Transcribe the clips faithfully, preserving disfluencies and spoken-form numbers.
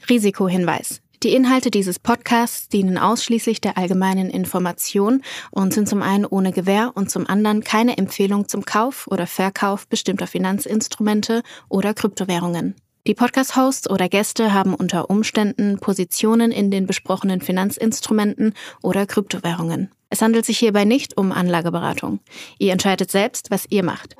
Risikohinweis. Die Inhalte dieses Podcasts dienen ausschließlich der allgemeinen Information und sind zum einen ohne Gewähr und zum anderen keine Empfehlung zum Kauf oder Verkauf bestimmter Finanzinstrumente oder Kryptowährungen. Die Podcast-Hosts oder Gäste haben unter Umständen Positionen in den besprochenen Finanzinstrumenten oder Kryptowährungen. Es handelt sich hierbei nicht um Anlageberatung. Ihr entscheidet selbst, was ihr macht.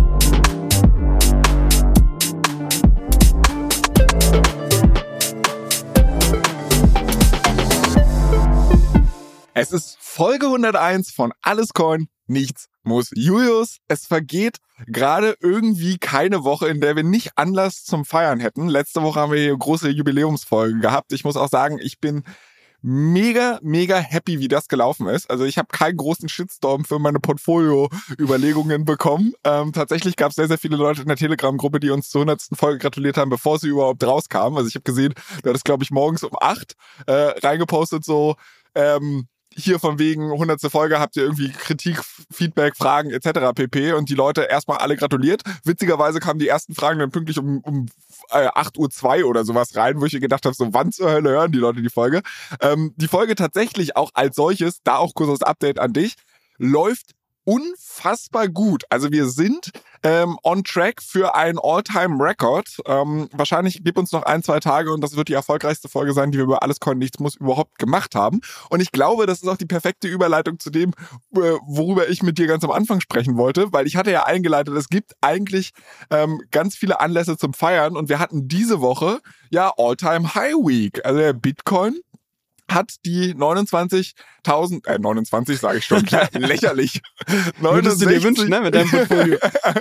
Es ist Folge hunderteins von Alles Coin, nichts muss. Julius, es vergeht gerade irgendwie keine Woche, in der wir nicht Anlass zum Feiern hätten. Letzte Woche haben wir hier eine große Jubiläumsfolge gehabt. Ich muss auch sagen, ich bin mega, mega happy, wie das gelaufen ist. Also ich habe keinen großen Shitstorm für meine Portfolio-Überlegungen bekommen. Ähm, tatsächlich gab es sehr, sehr viele Leute in der Telegram-Gruppe, die uns zur hundertsten Folge gratuliert haben, bevor sie überhaupt rauskam. Also ich habe gesehen, da hat es, glaube ich, morgens um acht äh, reingepostet, so ähm, hier von wegen hundertste Folge, habt ihr irgendwie Kritik, Feedback, Fragen et cetera pp. Und die Leute erstmal alle gratuliert. Witzigerweise kamen die ersten Fragen dann pünktlich um, um äh, acht Uhr zwei oder sowas rein, wo ich gedacht habe, so wann zur Hölle hören die Leute die Folge? Ähm, die Folge tatsächlich auch als solches, da auch kurzes Update an dich, läuft unfassbar gut. Also wir sind ähm, on track für einen All-Time-Record. Ähm, wahrscheinlich gibt uns noch ein, zwei Tage und das wird die erfolgreichste Folge sein, die wir über Alles Coin, nichts muss überhaupt gemacht haben. Und ich glaube, das ist auch die perfekte Überleitung zu dem, worüber ich mit dir ganz am Anfang sprechen wollte, weil ich hatte ja eingeleitet, es gibt eigentlich ähm, ganz viele Anlässe zum Feiern und wir hatten diese Woche ja All-Time-High-Week. Also der Bitcoin hat die neunundzwanzigtausend, äh, neunundzwanzig sage ich schon, klar, lächerlich. Würdest du dir wünschen, ne, mit deinem Portfolio?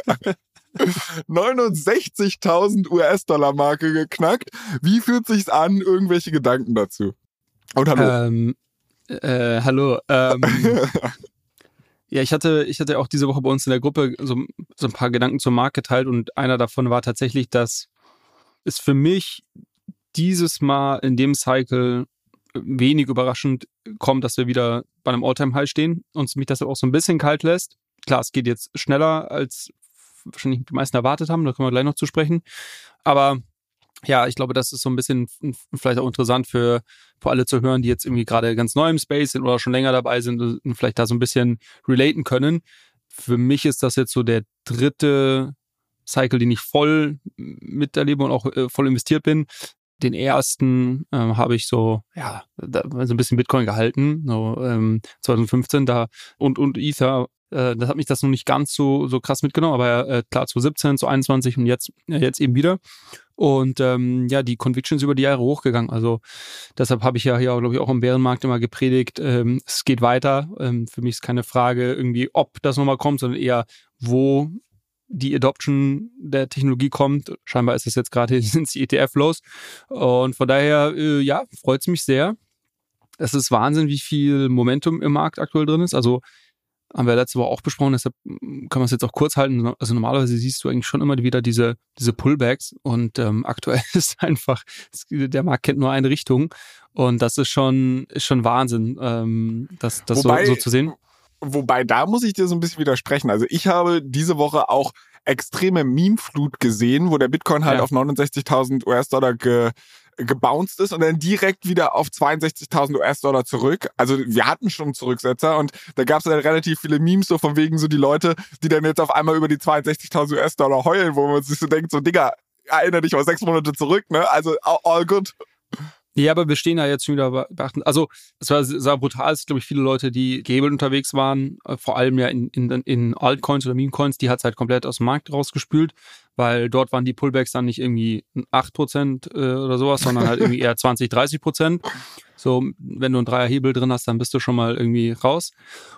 neunundsechzigtausend U S-Dollar-Marke geknackt. Wie fühlt sich's an? Irgendwelche Gedanken dazu? Und hallo. Ähm, äh, hallo. Ähm, ja, ich hatte, ich hatte auch diese Woche bei uns in der Gruppe so, so ein paar Gedanken zum Markt geteilt und einer davon war tatsächlich, dass es für mich dieses Mal in dem Cycle wenig überraschend kommt, dass wir wieder bei einem All-Time-High stehen und mich das auch so ein bisschen kalt lässt. Klar, es geht jetzt schneller, als wahrscheinlich die meisten erwartet haben, da kommen wir gleich noch zu sprechen. Aber ja, ich glaube, das ist so ein bisschen vielleicht auch interessant für, für alle zu hören, die jetzt irgendwie gerade ganz neu im Space sind oder schon länger dabei sind und vielleicht da so ein bisschen relaten können. Für mich ist das jetzt so der dritte Cycle, den ich voll miterlebe und auch äh, voll investiert bin. Den ersten ähm, habe ich so, ja, da, so ein bisschen Bitcoin gehalten, so ähm, zwanzig fünfzehn da und und Ether, äh, das hat mich das noch nicht ganz so so krass mitgenommen, aber äh, klar zwanzig siebzehn, zwanzig einundzwanzig und jetzt äh, jetzt eben wieder. Und ähm, ja, die Convictions über die Jahre hochgegangen. Also deshalb habe ich ja hier, glaube ich, auch im Bärenmarkt immer gepredigt, ähm, es geht weiter. Ähm, für mich ist keine Frage irgendwie, ob das nochmal kommt, sondern eher, wo die Adoption der Technologie kommt. Scheinbar ist es jetzt gerade ins E T F los. Und von daher, äh, ja, freut es mich sehr. Es ist Wahnsinn, wie viel Momentum im Markt aktuell drin ist. Also haben wir letzte Woche auch besprochen, deshalb kann man es jetzt auch kurz halten. Also normalerweise siehst du eigentlich schon immer wieder diese, diese Pullbacks und ähm, aktuell ist einfach, der Markt kennt nur eine Richtung und das ist schon, ist schon Wahnsinn, ähm, das, das so, so zu sehen. Wobei, da muss ich dir so ein bisschen widersprechen. Also ich habe diese Woche auch extreme Meme-Flut gesehen, wo der Bitcoin halt ja. auf neunundsechzigtausend U S-Dollar ge, gebounced ist und dann direkt wieder auf zweiundsechzigtausend U S-Dollar zurück. Also wir hatten schon Zurücksetzer und da gab es dann relativ viele Memes so von wegen so die Leute, die dann jetzt auf einmal über die zweiundsechzigtausend U S-Dollar heulen, wo man sich so denkt, so Digga, erinnere dich mal sechs Monate zurück, ne? Also all good. Ja, aber wir stehen da jetzt schon wieder beachten. Also es war sehr brutal, es glaube ich viele Leute, die gehebelt unterwegs waren, vor allem ja in, in, in Altcoins oder Meme-Coins, die hat es halt komplett aus dem Markt rausgespült, weil dort waren die Pullbacks dann nicht irgendwie acht Prozent äh, oder sowas, sondern halt irgendwie eher zwanzig, dreißig Prozent. So, wenn du einen Dreierhebel drin hast, dann bist du schon mal irgendwie raus.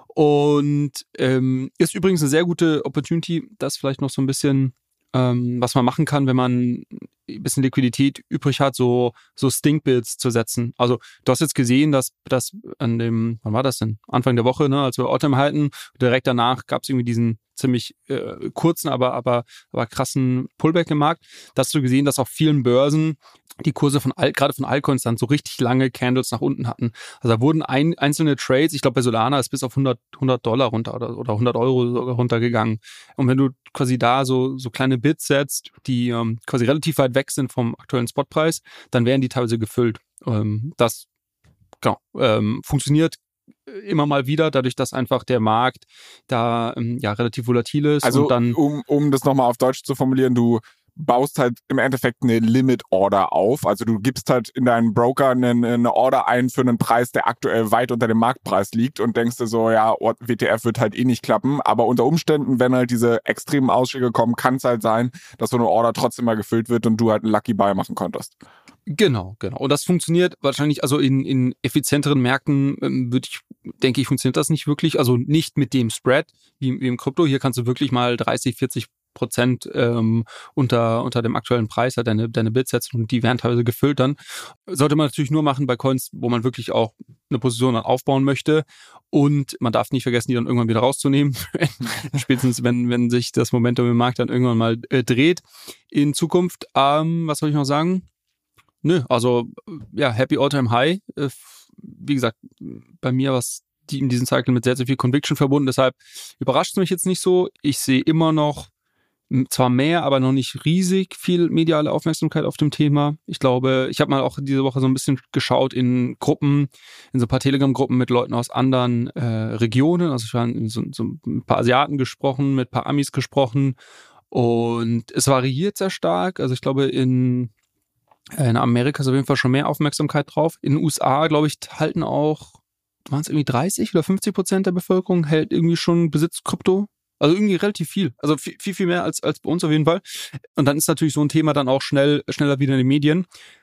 Und ähm, ist übrigens eine sehr gute Opportunity, das vielleicht noch so ein bisschen ähm, was man machen kann, wenn man ein bisschen Liquidität übrig hat, so so Stinkbills zu setzen. Also du hast jetzt gesehen, dass das an dem, wann war das denn? Anfang der Woche, ne, als wir Autumn halten, direkt danach gab es irgendwie diesen ziemlich äh, kurzen, aber aber aber krassen Pullback im Markt. Da hast du gesehen, dass auf vielen Börsen die Kurse von Alt, gerade von Altcoins dann so richtig lange Candles nach unten hatten. Also da wurden ein, einzelne Trades, ich glaube bei Solana ist bis auf hundert Dollar runter oder, oder hundert Euro sogar runtergegangen. Und wenn du quasi da so so kleine Bits setzt, die ähm, quasi relativ weit weg sind vom aktuellen Spotpreis, dann werden die teilweise gefüllt. Ähm, das genau, ähm, funktioniert immer mal wieder, dadurch, dass einfach der Markt da ähm, ja relativ volatil ist. Also und dann, um, um das nochmal auf Deutsch zu formulieren, du baust halt im Endeffekt eine Limit-Order auf. Also du gibst halt in deinen Broker eine, eine Order ein für einen Preis, der aktuell weit unter dem Marktpreis liegt und denkst dir so, ja, W T F wird halt eh nicht klappen. Aber unter Umständen, wenn halt diese extremen Ausschläge kommen, kann es halt sein, dass so eine Order trotzdem mal gefüllt wird und du halt einen Lucky Buy machen konntest. Genau, genau. Und das funktioniert wahrscheinlich, also in, in effizienteren Märkten ähm, würde ich, denke ich, funktioniert das nicht wirklich. Also nicht mit dem Spread wie, wie im Krypto. Hier kannst du wirklich mal dreißig, vierzig Prozent ähm, unter, unter dem aktuellen Preis halt deine, deine Bids setzen und die werden teilweise gefüllt dann. Sollte man natürlich nur machen bei Coins, wo man wirklich auch eine Position dann aufbauen möchte. Und man darf nicht vergessen, die dann irgendwann wieder rauszunehmen. Spätestens, wenn, wenn sich das Momentum im Markt dann irgendwann mal äh, dreht in Zukunft. Ähm, was soll ich noch sagen? Nö, also ja, Happy All-Time High. Äh, wie gesagt, bei mir war es die in diesem Cycle mit sehr, sehr viel Conviction verbunden. Deshalb überrascht es mich jetzt nicht so. Ich sehe immer noch zwar mehr, aber noch nicht riesig viel mediale Aufmerksamkeit auf dem Thema. Ich glaube, ich habe mal auch diese Woche so ein bisschen geschaut in Gruppen, in so ein paar Telegram-Gruppen mit Leuten aus anderen äh, Regionen. Also ich war in so, so ein paar Asiaten gesprochen, mit ein paar Amis gesprochen und es variiert sehr stark. Also ich glaube, in, in Amerika ist auf jeden Fall schon mehr Aufmerksamkeit drauf. In den U S A, glaube ich, halten auch, waren es irgendwie dreißig oder fünfzig Prozent der Bevölkerung hält irgendwie schon Besitz Krypto. Also irgendwie relativ viel. Also viel, viel, viel mehr als, als bei uns auf jeden Fall. Und dann ist natürlich so ein Thema dann auch schnell, schneller wieder in den Medien.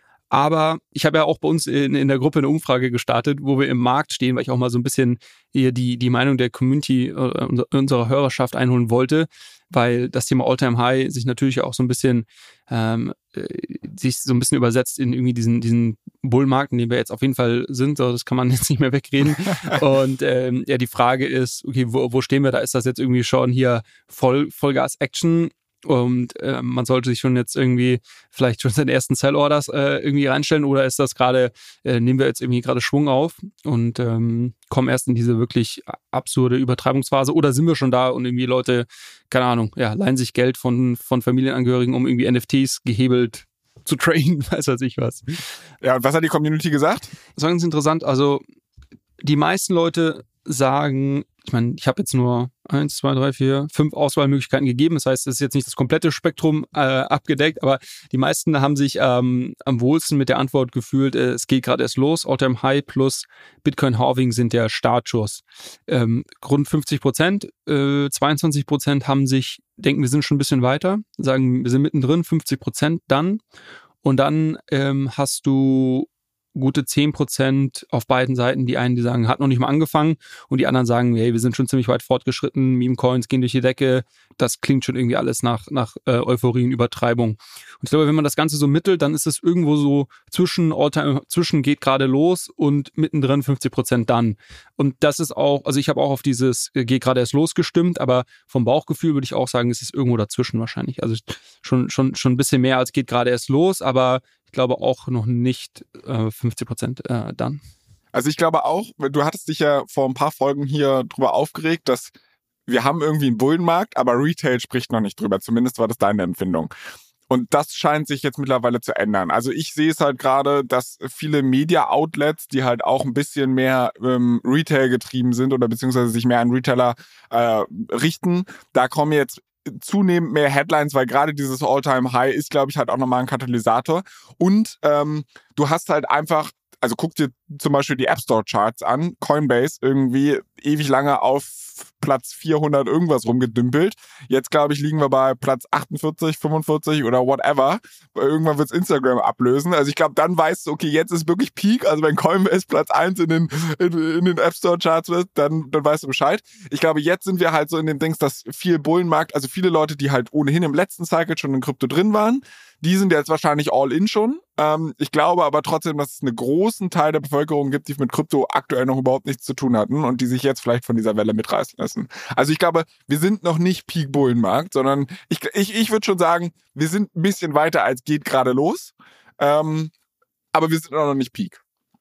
Aber ich habe ja auch bei uns in, in der Gruppe eine Umfrage gestartet, wo wir im Markt stehen, weil ich auch mal so ein bisschen hier die, die Meinung der Community, äh, unserer Hörerschaft einholen wollte, weil das Thema All-Time High sich natürlich auch so ein bisschen, ähm, sich so ein bisschen übersetzt in irgendwie diesen, diesen Bullmarkt, in dem wir jetzt auf jeden Fall sind. So, das kann man jetzt nicht mehr wegreden. Und ähm, ja, die Frage ist, okay, wo, wo stehen wir da? Ist das jetzt irgendwie schon hier Voll, Vollgas-Action? Und äh, man sollte sich schon jetzt irgendwie vielleicht schon seine ersten Sell-Orders äh, irgendwie reinstellen oder ist das gerade, äh, nehmen wir jetzt irgendwie gerade Schwung auf und ähm, kommen erst in diese wirklich absurde Übertreibungsphase oder sind wir schon da und irgendwie Leute, keine Ahnung, ja, leihen sich Geld von, von Familienangehörigen, um irgendwie N F Ts gehebelt zu traden, weiß was ich was. Ja, und was hat die Community gesagt? Das war ganz interessant, also die meisten Leute sagen, ich meine, ich habe jetzt nur eins, zwei, drei, vier, fünf Auswahlmöglichkeiten gegeben. Das heißt, es ist jetzt nicht das komplette Spektrum äh, abgedeckt, aber die meisten haben sich ähm, am wohlsten mit der Antwort gefühlt, äh, es geht gerade erst los. All-Time High plus Bitcoin-Halving sind der Startschuss. Ähm, rund fünfzig Prozent, äh, zweiundzwanzig Prozent haben sich, denken, wir sind schon ein bisschen weiter, sagen, wir sind mittendrin, fünfzig Prozent dann. Und dann ähm, hast du gute zehn Prozent auf beiden Seiten. Die einen, die sagen, hat noch nicht mal angefangen und die anderen sagen, hey, wir sind schon ziemlich weit fortgeschritten, Meme-Coins gehen durch die Decke. Das klingt schon irgendwie alles nach, nach äh, Euphorie und Übertreibung. Und ich glaube, wenn man das Ganze so mittelt, dann ist es irgendwo so zwischen All-Time, zwischen geht gerade los und mittendrin fünfzig Prozent dann. Und das ist auch, also ich habe auch auf dieses äh, geht gerade erst los gestimmt, aber vom Bauchgefühl würde ich auch sagen, es ist irgendwo dazwischen wahrscheinlich. Also schon, schon, schon ein bisschen mehr als geht gerade erst los, aber ich glaube auch noch nicht äh, fünfzig Prozent äh, dann. Also ich glaube auch, du hattest dich ja vor ein paar Folgen hier drüber aufgeregt, dass wir haben irgendwie einen Bullenmarkt, aber Retail spricht noch nicht drüber. Zumindest war das deine Empfindung. Und das scheint sich jetzt mittlerweile zu ändern. Also ich sehe es halt gerade, dass viele Media-Outlets, die halt auch ein bisschen mehr ähm, Retail getrieben sind oder beziehungsweise sich mehr an Retailer äh, richten, da kommen jetzt zunehmend mehr Headlines, weil gerade dieses All-Time-High ist, glaube ich, halt auch nochmal ein Katalysator. Und ähm, du hast halt einfach, also guck dir zum Beispiel die App Store Charts an, Coinbase irgendwie ewig lange auf Platz vierhundert irgendwas rumgedümpelt. Jetzt, glaube ich, liegen wir bei Platz achtundvierzig, fünfundvierzig oder whatever. Irgendwann wird's Instagram ablösen. Also ich glaube, dann weißt du, okay, jetzt ist wirklich Peak. Also wenn Coinbase Platz eins in den, in, in den App Store Charts wird, dann, dann weißt du Bescheid. Ich glaube, jetzt sind wir halt so in dem Dings, dass viel Bullenmarkt, also viele Leute, die halt ohnehin im letzten Cycle schon in Krypto drin waren, die sind jetzt wahrscheinlich all in schon. Ähm, ich glaube aber trotzdem, dass es einen großen Teil der Bevölkerung gibt, die mit Krypto aktuell noch überhaupt nichts zu tun hatten und die sich jetzt vielleicht von dieser Welle mitreißen lassen. Also ich glaube, wir sind noch nicht Peak Bullenmarkt, sondern ich, ich, ich würde schon sagen, wir sind ein bisschen weiter als geht gerade los. Ähm, aber wir sind auch noch nicht Peak.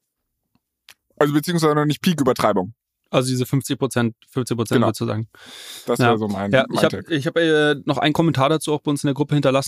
Also beziehungsweise noch nicht Peak Übertreibung. Also diese fünfzig Prozent, fünfzig Prozent genau. sozusagen. Das ja. wäre so mein Ja, mein ich habe ich hab, äh, noch einen Kommentar dazu auch bei uns in der Gruppe hinterlassen.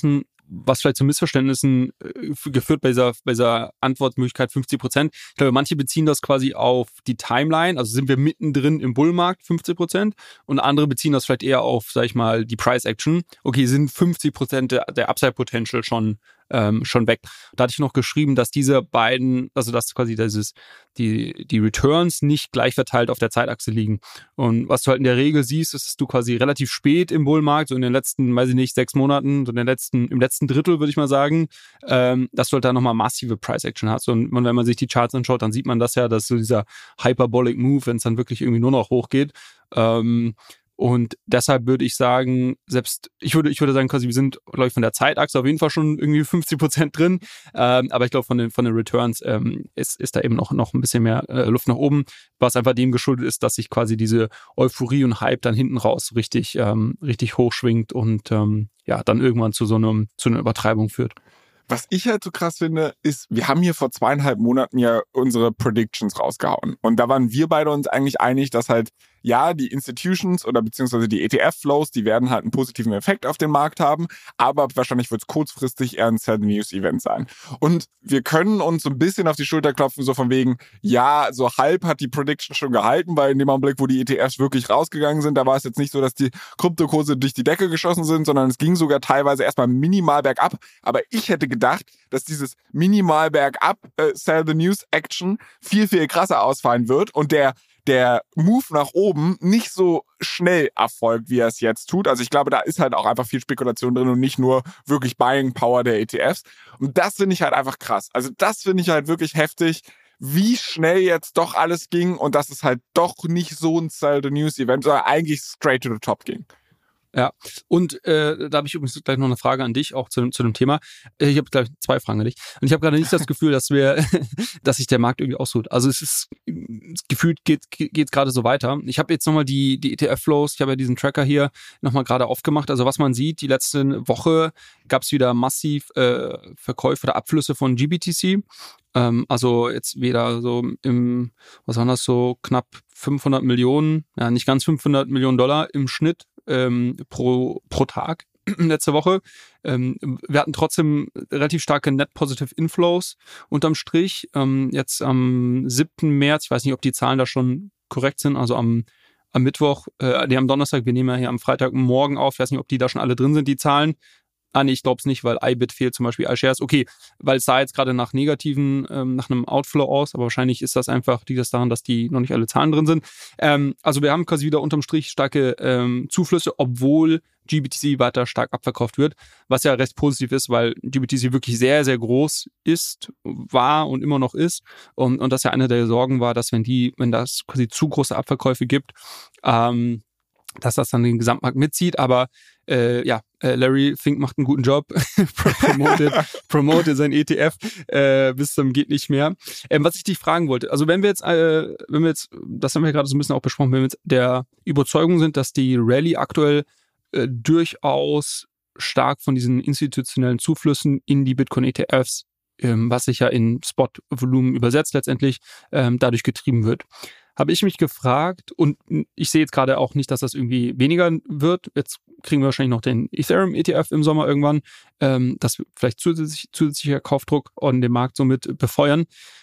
was vielleicht zu Missverständnissen äh, geführt bei dieser, bei dieser Antwortmöglichkeit fünfzig Prozent. Ich glaube, manche beziehen das quasi auf die Timeline, also sind wir mittendrin im Bullmarkt, fünfzig Prozent, und andere beziehen das vielleicht eher auf, sag ich mal, die Price Action. Okay, sind fünfzig Prozent der, der Upside Potential schon Ähm, schon weg. Da hatte ich noch geschrieben, dass diese beiden, also dass quasi dieses, die, die Returns nicht gleich verteilt auf der Zeitachse liegen. Und was du halt in der Regel siehst, ist, dass du quasi relativ spät im Bullmarkt, so in den letzten, weiß ich nicht, sechs Monaten, so in den letzten, im letzten Drittel, würde ich mal sagen, ähm, dass du halt da nochmal massive Price-Action hast. Und wenn man sich die Charts anschaut, dann sieht man das ja, dass so dieser Hyperbolic Move, wenn es dann wirklich irgendwie nur noch hochgeht, ähm, und deshalb würde ich sagen, selbst, ich würde, ich würde sagen, quasi, wir sind, glaube ich, von der Zeitachse auf jeden Fall schon irgendwie fünfzig Prozent drin. Ähm, aber ich glaube, von den, von den Returns ähm, ist, ist da eben noch, noch ein bisschen mehr äh, Luft nach oben, was einfach dem geschuldet ist, dass sich quasi diese Euphorie und Hype dann hinten raus richtig, ähm, richtig hochschwingt und ähm, ja, dann irgendwann zu so einem, zu einer Übertreibung führt. Was ich halt so krass finde, ist, wir haben hier vor zweieinhalb Monaten ja unsere Predictions rausgehauen. Und da waren wir beide uns eigentlich einig, dass halt, ja, die Institutions oder beziehungsweise die E T F-Flows, die werden halt einen positiven Effekt auf den Markt haben, aber wahrscheinlich wird es kurzfristig eher ein Sell-the-News-Event sein. Und wir können uns so ein bisschen auf die Schulter klopfen, so von wegen, ja, so halb hat die Prediction schon gehalten, weil in dem Augenblick, wo die E T Fs wirklich rausgegangen sind, da war es jetzt nicht so, dass die Kryptokurse durch die Decke geschossen sind, sondern es ging sogar teilweise erstmal minimal bergab. Aber ich hätte gedacht, dass dieses minimal bergab äh, Sell-the-News-Action viel, viel krasser ausfallen wird und der der Move nach oben nicht so schnell erfolgt, wie er es jetzt tut. Also ich glaube, da ist halt auch einfach viel Spekulation drin und nicht nur wirklich Buying Power der E T Fs. Und das finde ich halt einfach krass. Also das finde ich halt wirklich heftig, wie schnell jetzt doch alles ging und dass es halt doch nicht so ein Sell-the-News-Event, sondern eigentlich straight to the top ging. Ja, und äh, da habe ich übrigens gleich noch eine Frage an dich, auch zu, zu dem Thema. Ich habe gleich zwei Fragen an dich. Und ich habe gerade nicht das Gefühl, dass wir, dass sich der Markt irgendwie ausruht. Also es ist gefühlt geht geht gerade so weiter. Ich habe jetzt nochmal die die E T F-Flows, ich habe ja diesen Tracker hier nochmal gerade aufgemacht. Also was man sieht, die letzte Woche gab es wieder massiv äh, Verkäufe oder Abflüsse von G B T C. Ähm, also jetzt wieder so im, was waren das, so knapp fünfhundert Millionen, ja nicht ganz fünfhundert Millionen Dollar im Schnitt ähm, pro pro Tag letzte Woche. Ähm, wir hatten trotzdem relativ starke Net Positive Inflows unterm Strich. Ähm, jetzt am siebten März, ich weiß nicht, ob die Zahlen da schon korrekt sind, also am am Mittwoch, äh, nee, am Donnerstag, wir nehmen ja hier am Freitagmorgen auf, ich weiß nicht, ob die da schon alle drin sind, die Zahlen. Ah, nee, ich glaube es nicht, weil I B I T fehlt zum Beispiel iShares. Okay, weil es sah jetzt gerade nach negativen, ähm, nach einem Outflow aus, aber wahrscheinlich ist das einfach, liegt das daran, dass die noch nicht alle Zahlen drin sind. Ähm, also wir haben quasi wieder unterm Strich starke ähm, Zuflüsse, obwohl G B T C weiter stark abverkauft wird, was ja recht positiv ist, weil G B T C wirklich sehr, sehr groß ist, war und immer noch ist. Und, und das ja eine der Sorgen war, dass wenn die, wenn das quasi zu große Abverkäufe gibt, ähm, dass das dann den Gesamtmarkt mitzieht, aber äh, ja, äh, Larry Fink macht einen guten Job, promoted, promoted sein E T F äh, bis zum geht nicht mehr. Ähm, was ich dich fragen wollte, also wenn wir jetzt, äh, wenn wir jetzt, das haben wir gerade so ein bisschen auch besprochen, wenn wir jetzt der Überzeugung sind, dass die Rallye aktuell äh, durchaus stark von diesen institutionellen Zuflüssen in die Bitcoin-E T Fs, ähm, was sich ja in Spot-Volumen übersetzt letztendlich, ähm, dadurch getrieben wird. Habe ich mich gefragt, und ich sehe jetzt gerade auch nicht, dass das irgendwie weniger wird. Jetzt kriegen wir wahrscheinlich noch den Ethereum-E T F im Sommer irgendwann, ähm, dass wir vielleicht zusätzlich, zusätzlicher Kaufdruck an dem Markt somit befeuern.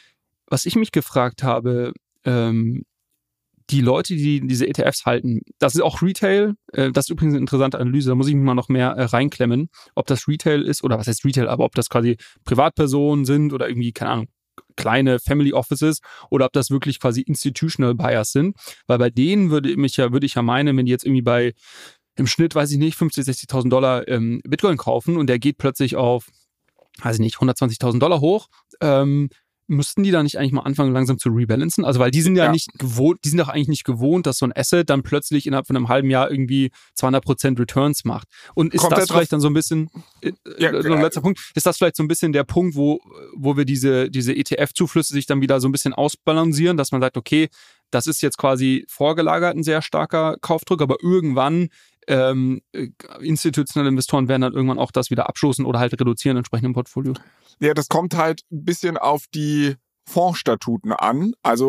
Was ich mich gefragt habe, ähm, die Leute, die diese E T Fs halten, das ist auch Retail, äh, das ist übrigens eine interessante Analyse, da muss ich mich mal noch mehr äh, reinklemmen, ob das Retail ist, oder was heißt Retail, aber ob das quasi Privatpersonen sind oder irgendwie, keine Ahnung, kleine Family Offices oder ob das wirklich quasi Institutional Buyers sind, weil bei denen würde mich ja, würde ich ja meinen, wenn die jetzt irgendwie bei im Schnitt, weiß ich nicht, fünfzig, sechzigtausend Dollar ähm, Bitcoin kaufen und der geht plötzlich auf, weiß ich nicht, hundertzwanzigtausend Dollar hoch, ähm, müssten die da nicht eigentlich mal anfangen, langsam zu rebalancen? Also, weil die sind ja, ja nicht gewohnt, die sind doch eigentlich nicht gewohnt, dass so ein Asset dann plötzlich innerhalb von einem halben Jahr irgendwie zweihundert Prozent Returns macht. Und ist Kommt das vielleicht dann so ein bisschen, äh, ja, so ein letzter Punkt, ist das vielleicht so ein bisschen der Punkt, wo, wo wir diese, diese E T F-Zuflüsse sich dann wieder so ein bisschen ausbalancieren, dass man sagt, okay, das ist jetzt quasi vorgelagert ein sehr starker Kaufdruck, aber irgendwann ähm, institutionelle Investoren werden dann irgendwann auch das wieder abstoßen oder halt reduzieren entsprechend im Portfolio. Ja, das kommt halt ein bisschen auf die Fondsstatuten an. Also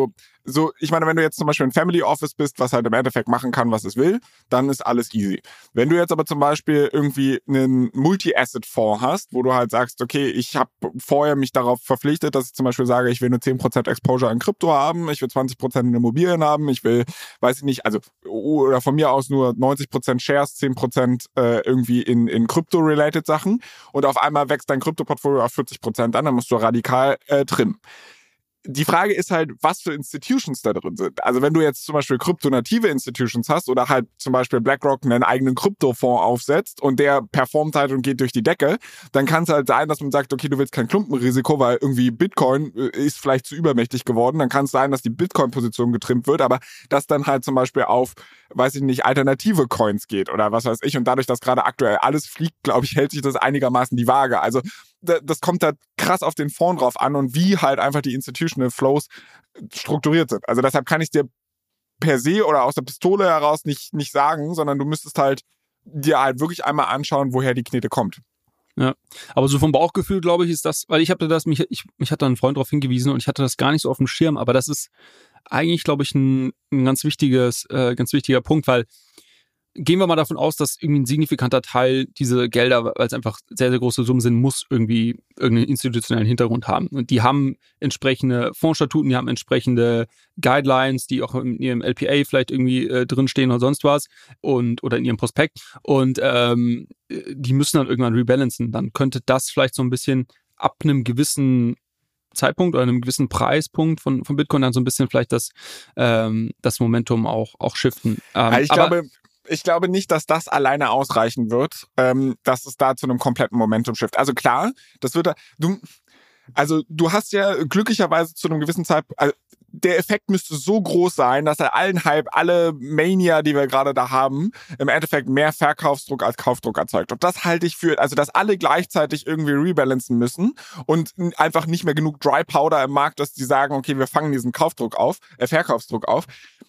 so, ich meine, wenn du jetzt zum Beispiel ein Family Office bist, was halt im Endeffekt machen kann, was es will, dann ist alles easy. Wenn du jetzt aber zum Beispiel irgendwie einen Multi-Asset-Fonds hast, wo du halt sagst, okay, ich habe vorher mich darauf verpflichtet, dass ich zum Beispiel sage, ich will nur zehn Prozent Exposure in Krypto haben, ich will zwanzig Prozent in Immobilien haben, ich will, weiß ich nicht, also, oder von mir aus nur neunzig Prozent Shares, zehn Prozent äh, irgendwie in, in Krypto-related Sachen und auf einmal wächst dein Krypto-Portfolio auf vierzig Prozent an, dann musst du radikal äh, trimmen. Die Frage ist halt, was für Institutions da drin sind. Also wenn du jetzt zum Beispiel kryptonative Institutions hast oder halt zum Beispiel BlackRock einen eigenen Kryptofonds aufsetzt und der performt halt und geht durch die Decke, dann kann es halt sein, dass man sagt, okay, du willst kein Klumpenrisiko, weil irgendwie Bitcoin ist vielleicht zu übermächtig geworden. Dann kann es sein, dass die Bitcoin-Position getrimmt wird, aber dass dann halt zum Beispiel auf, weiß ich nicht, alternative Coins geht oder was weiß ich. Und dadurch, dass gerade aktuell alles fliegt, glaube ich, hält sich das einigermaßen die Waage. Also das kommt da krass auf den Fonds drauf an und wie halt einfach die Institutional Flows strukturiert sind. Also deshalb kann ich dir per se oder aus der Pistole heraus nicht, nicht sagen, sondern du müsstest halt dir halt wirklich einmal anschauen, woher die Knete kommt. Ja, aber so vom Bauchgefühl, glaube ich, ist das, weil ich habe das, mich, ich, mich hat da ein Freund darauf hingewiesen und ich hatte das gar nicht so auf dem Schirm, aber das ist eigentlich, glaube ich, ein, ein ganz wichtiges, äh, ganz wichtiger Punkt, weil gehen wir mal davon aus, dass irgendwie ein signifikanter Teil diese Gelder, weil es einfach sehr, sehr große Summen sind, muss irgendwie irgendeinen institutionellen Hintergrund haben. Und die haben entsprechende Fondsstatuten, die haben entsprechende Guidelines, die auch in ihrem L P A vielleicht irgendwie äh, drinstehen oder sonst was und oder in ihrem Prospekt. Und ähm, die müssen dann irgendwann rebalancen. Dann könnte das vielleicht so ein bisschen ab einem gewissen Zeitpunkt oder einem gewissen Preispunkt von, von Bitcoin dann so ein bisschen vielleicht das, ähm, das Momentum auch, auch shiften. Ähm, ja, ich aber glaube... Ich glaube nicht, dass das alleine ausreichen wird, ähm, dass es da zu einem kompletten Momentum-Shift. Also klar, das wird da, du, also du hast ja glücklicherweise zu einem gewissen Zeitpunkt, also der Effekt müsste so groß sein, dass er allen Hype, alle Mania, die wir gerade da haben, im Endeffekt mehr Verkaufsdruck als Kaufdruck erzeugt. Und das halte ich für, also dass alle gleichzeitig irgendwie rebalancen müssen und einfach nicht mehr genug Dry Powder im Markt, dass die sagen, okay, wir fangen diesen Kaufdruck auf, äh, Verkaufsdruck auf.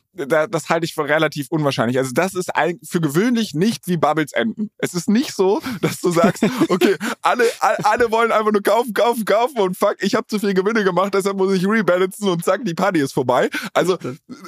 Das halte ich für relativ unwahrscheinlich. Also das ist für gewöhnlich nicht wie Bubbles enden. Es ist nicht so, dass du sagst, okay, alle alle wollen einfach nur kaufen, kaufen, kaufen und fuck, ich habe zu viel Gewinne gemacht, deshalb muss ich rebalancen und zack, die Party ist vorbei. Also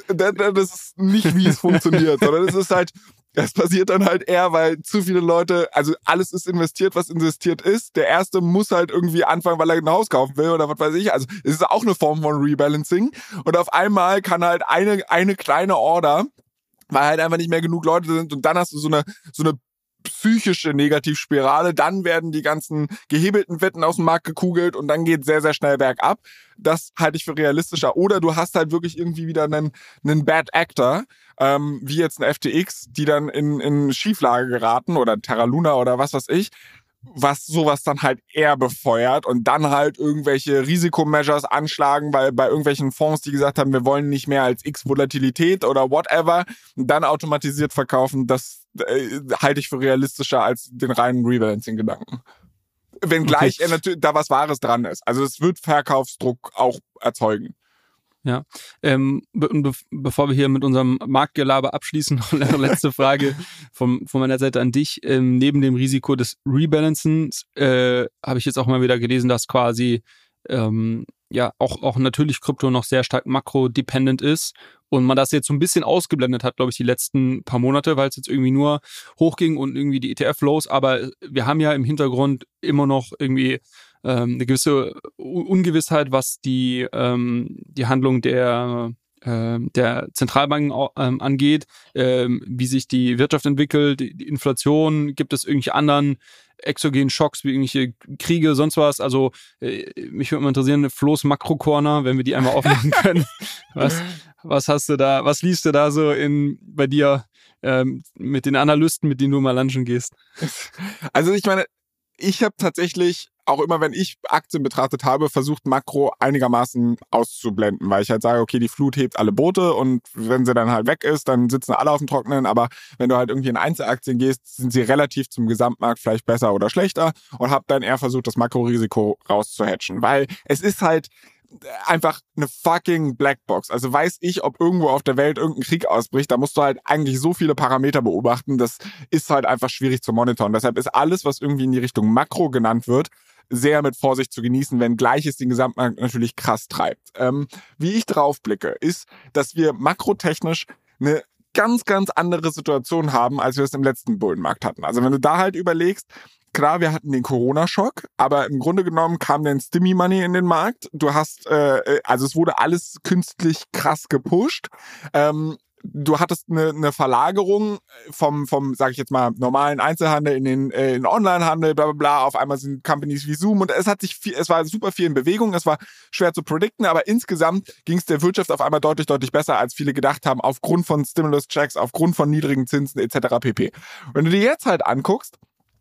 das ist nicht, wie es funktioniert, sondern es ist halt, das passiert dann halt eher, weil zu viele Leute, also alles ist investiert, was investiert ist. Der Erste muss halt irgendwie anfangen, weil er ein Haus kaufen will oder was weiß ich. Also es ist auch eine Form von Rebalancing. Und auf einmal kann halt eine eine kleine Order, weil halt einfach nicht mehr genug Leute sind und dann hast du so eine so eine psychische Negativspirale, dann werden die ganzen gehebelten Wetten aus dem Markt gekugelt und dann geht sehr, sehr schnell bergab. Das halte ich für realistischer. Oder du hast halt wirklich irgendwie wieder einen, einen Bad Actor, ähm, wie jetzt ein F T X, die dann in, in Schieflage geraten oder Terra Luna oder was weiß ich, was sowas dann halt eher befeuert und dann halt irgendwelche Risikomeasures anschlagen, weil bei irgendwelchen Fonds, die gesagt haben, wir wollen nicht mehr als X Volatilität oder whatever, dann automatisiert verkaufen, das äh, halte ich für realistischer als den reinen Rebalancing-Gedanken. Wenngleich okay. er natürlich da was Wahres dran ist. Also es wird Verkaufsdruck auch erzeugen. Ja, ähm, be- bevor wir hier mit unserem Marktgelaber abschließen, noch eine letzte Frage von, von meiner Seite an dich. Ähm, neben dem Risiko des Rebalancens äh, habe ich jetzt auch mal wieder gelesen, dass quasi ähm, ja auch, auch natürlich Krypto noch sehr stark makro-dependent ist und man das jetzt so ein bisschen ausgeblendet hat, glaube ich, die letzten paar Monate, weil es jetzt irgendwie nur hochging und irgendwie die E T F-Flows, aber wir haben ja im Hintergrund immer noch irgendwie ähm, eine gewisse Ungewissheit, was die ähm, die Handlung der ähm, der Zentralbanken ähm, angeht, ähm, wie sich die Wirtschaft entwickelt, die, die Inflation, gibt es irgendwelche anderen exogenen Schocks wie irgendwelche Kriege, sonst was. Also äh, mich würde mal interessieren, Flo's Makro-Corner, wenn wir die einmal aufnehmen können. Was, was hast du da, was liest du da so in bei dir ähm, mit den Analysten, mit denen du mal lunchen gehst? Also ich meine, ich habe tatsächlich auch immer, wenn ich Aktien betrachtet habe, versucht Makro einigermaßen auszublenden, weil ich halt sage, okay, die Flut hebt alle Boote und wenn sie dann halt weg ist, dann sitzen alle auf dem Trockenen, aber wenn du halt irgendwie in Einzelaktien gehst, sind sie relativ zum Gesamtmarkt vielleicht besser oder schlechter und habe dann eher versucht, das Makrorisiko rauszuhatchen, weil es ist halt, einfach eine fucking Blackbox. Also weiß ich, ob irgendwo auf der Welt irgendein Krieg ausbricht, da musst du halt eigentlich so viele Parameter beobachten, das ist halt einfach schwierig zu monitoren. Deshalb ist alles, was irgendwie in die Richtung Makro genannt wird, sehr mit Vorsicht zu genießen, wenn gleich es den Gesamtmarkt natürlich krass treibt. Ähm, wie ich drauf blicke, ist, dass wir makrotechnisch eine ganz, ganz andere Situation haben, als wir es im letzten Bullenmarkt hatten. Also wenn du da halt überlegst, klar, wir hatten den Corona-Schock, aber im Grunde genommen kam dann Stimmy-Money in den Markt. Du hast, äh, also es wurde alles künstlich krass gepusht. Ähm, du hattest eine, eine Verlagerung vom, vom, sag ich jetzt mal, normalen Einzelhandel in den äh, in Onlinehandel, bla bla bla. Auf einmal sind Companies wie Zoom und es hat sich viel, es war super viel in Bewegung, es war schwer zu predikten, aber insgesamt ging es der Wirtschaft auf einmal deutlich, deutlich besser, als viele gedacht haben, aufgrund von Stimulus-Checks, aufgrund von niedrigen Zinsen et cetera pp. Wenn du dir jetzt halt anguckst,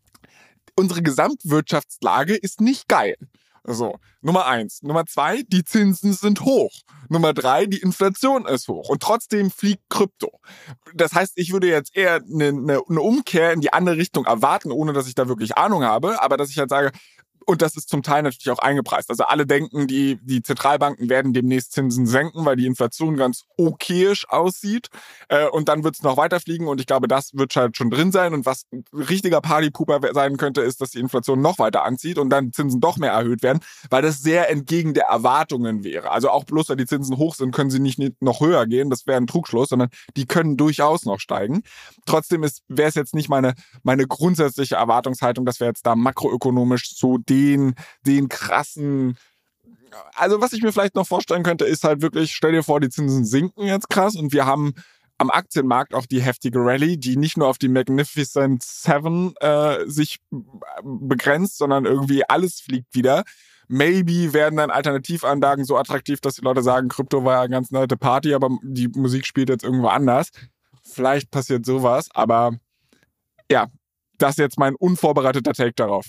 unsere Gesamtwirtschaftslage ist nicht geil. So, Nummer eins. Nummer zwei, die Zinsen sind hoch. Nummer drei, die Inflation ist hoch. Und trotzdem fliegt Krypto. Das heißt, ich würde jetzt eher eine, eine, eine Umkehr in die andere Richtung erwarten, ohne dass ich da wirklich Ahnung habe. Aber dass ich halt sage, und das ist zum Teil natürlich auch eingepreist. Also alle denken, die, die Zentralbanken werden demnächst Zinsen senken, weil die Inflation ganz okayisch aussieht. Äh, und dann wird es noch weiterfliegen. Und ich glaube, das wird halt schon drin sein. Und was ein richtiger Partypooper sein könnte, ist, dass die Inflation noch weiter anzieht und dann Zinsen doch mehr erhöht werden, weil das sehr entgegen der Erwartungen wäre. Also auch bloß, weil die Zinsen hoch sind, können sie nicht noch höher gehen. Das wäre ein Trugschluss, sondern die können durchaus noch steigen. Trotzdem wäre es jetzt nicht meine, meine grundsätzliche Erwartungshaltung, dass wir jetzt da makroökonomisch so den Den, den krassen, also was ich mir vielleicht noch vorstellen könnte, ist halt wirklich, stell dir vor, die Zinsen sinken jetzt krass und wir haben am Aktienmarkt auch die heftige Rallye, die nicht nur auf die Magnificent Seven äh, sich begrenzt, sondern irgendwie alles fliegt wieder. Maybe werden dann Alternativanlagen so attraktiv, dass die Leute sagen, Krypto war ja eine ganz nette Party, aber die Musik spielt jetzt irgendwo anders. Vielleicht passiert sowas, aber ja, das ist jetzt mein unvorbereiteter Take darauf.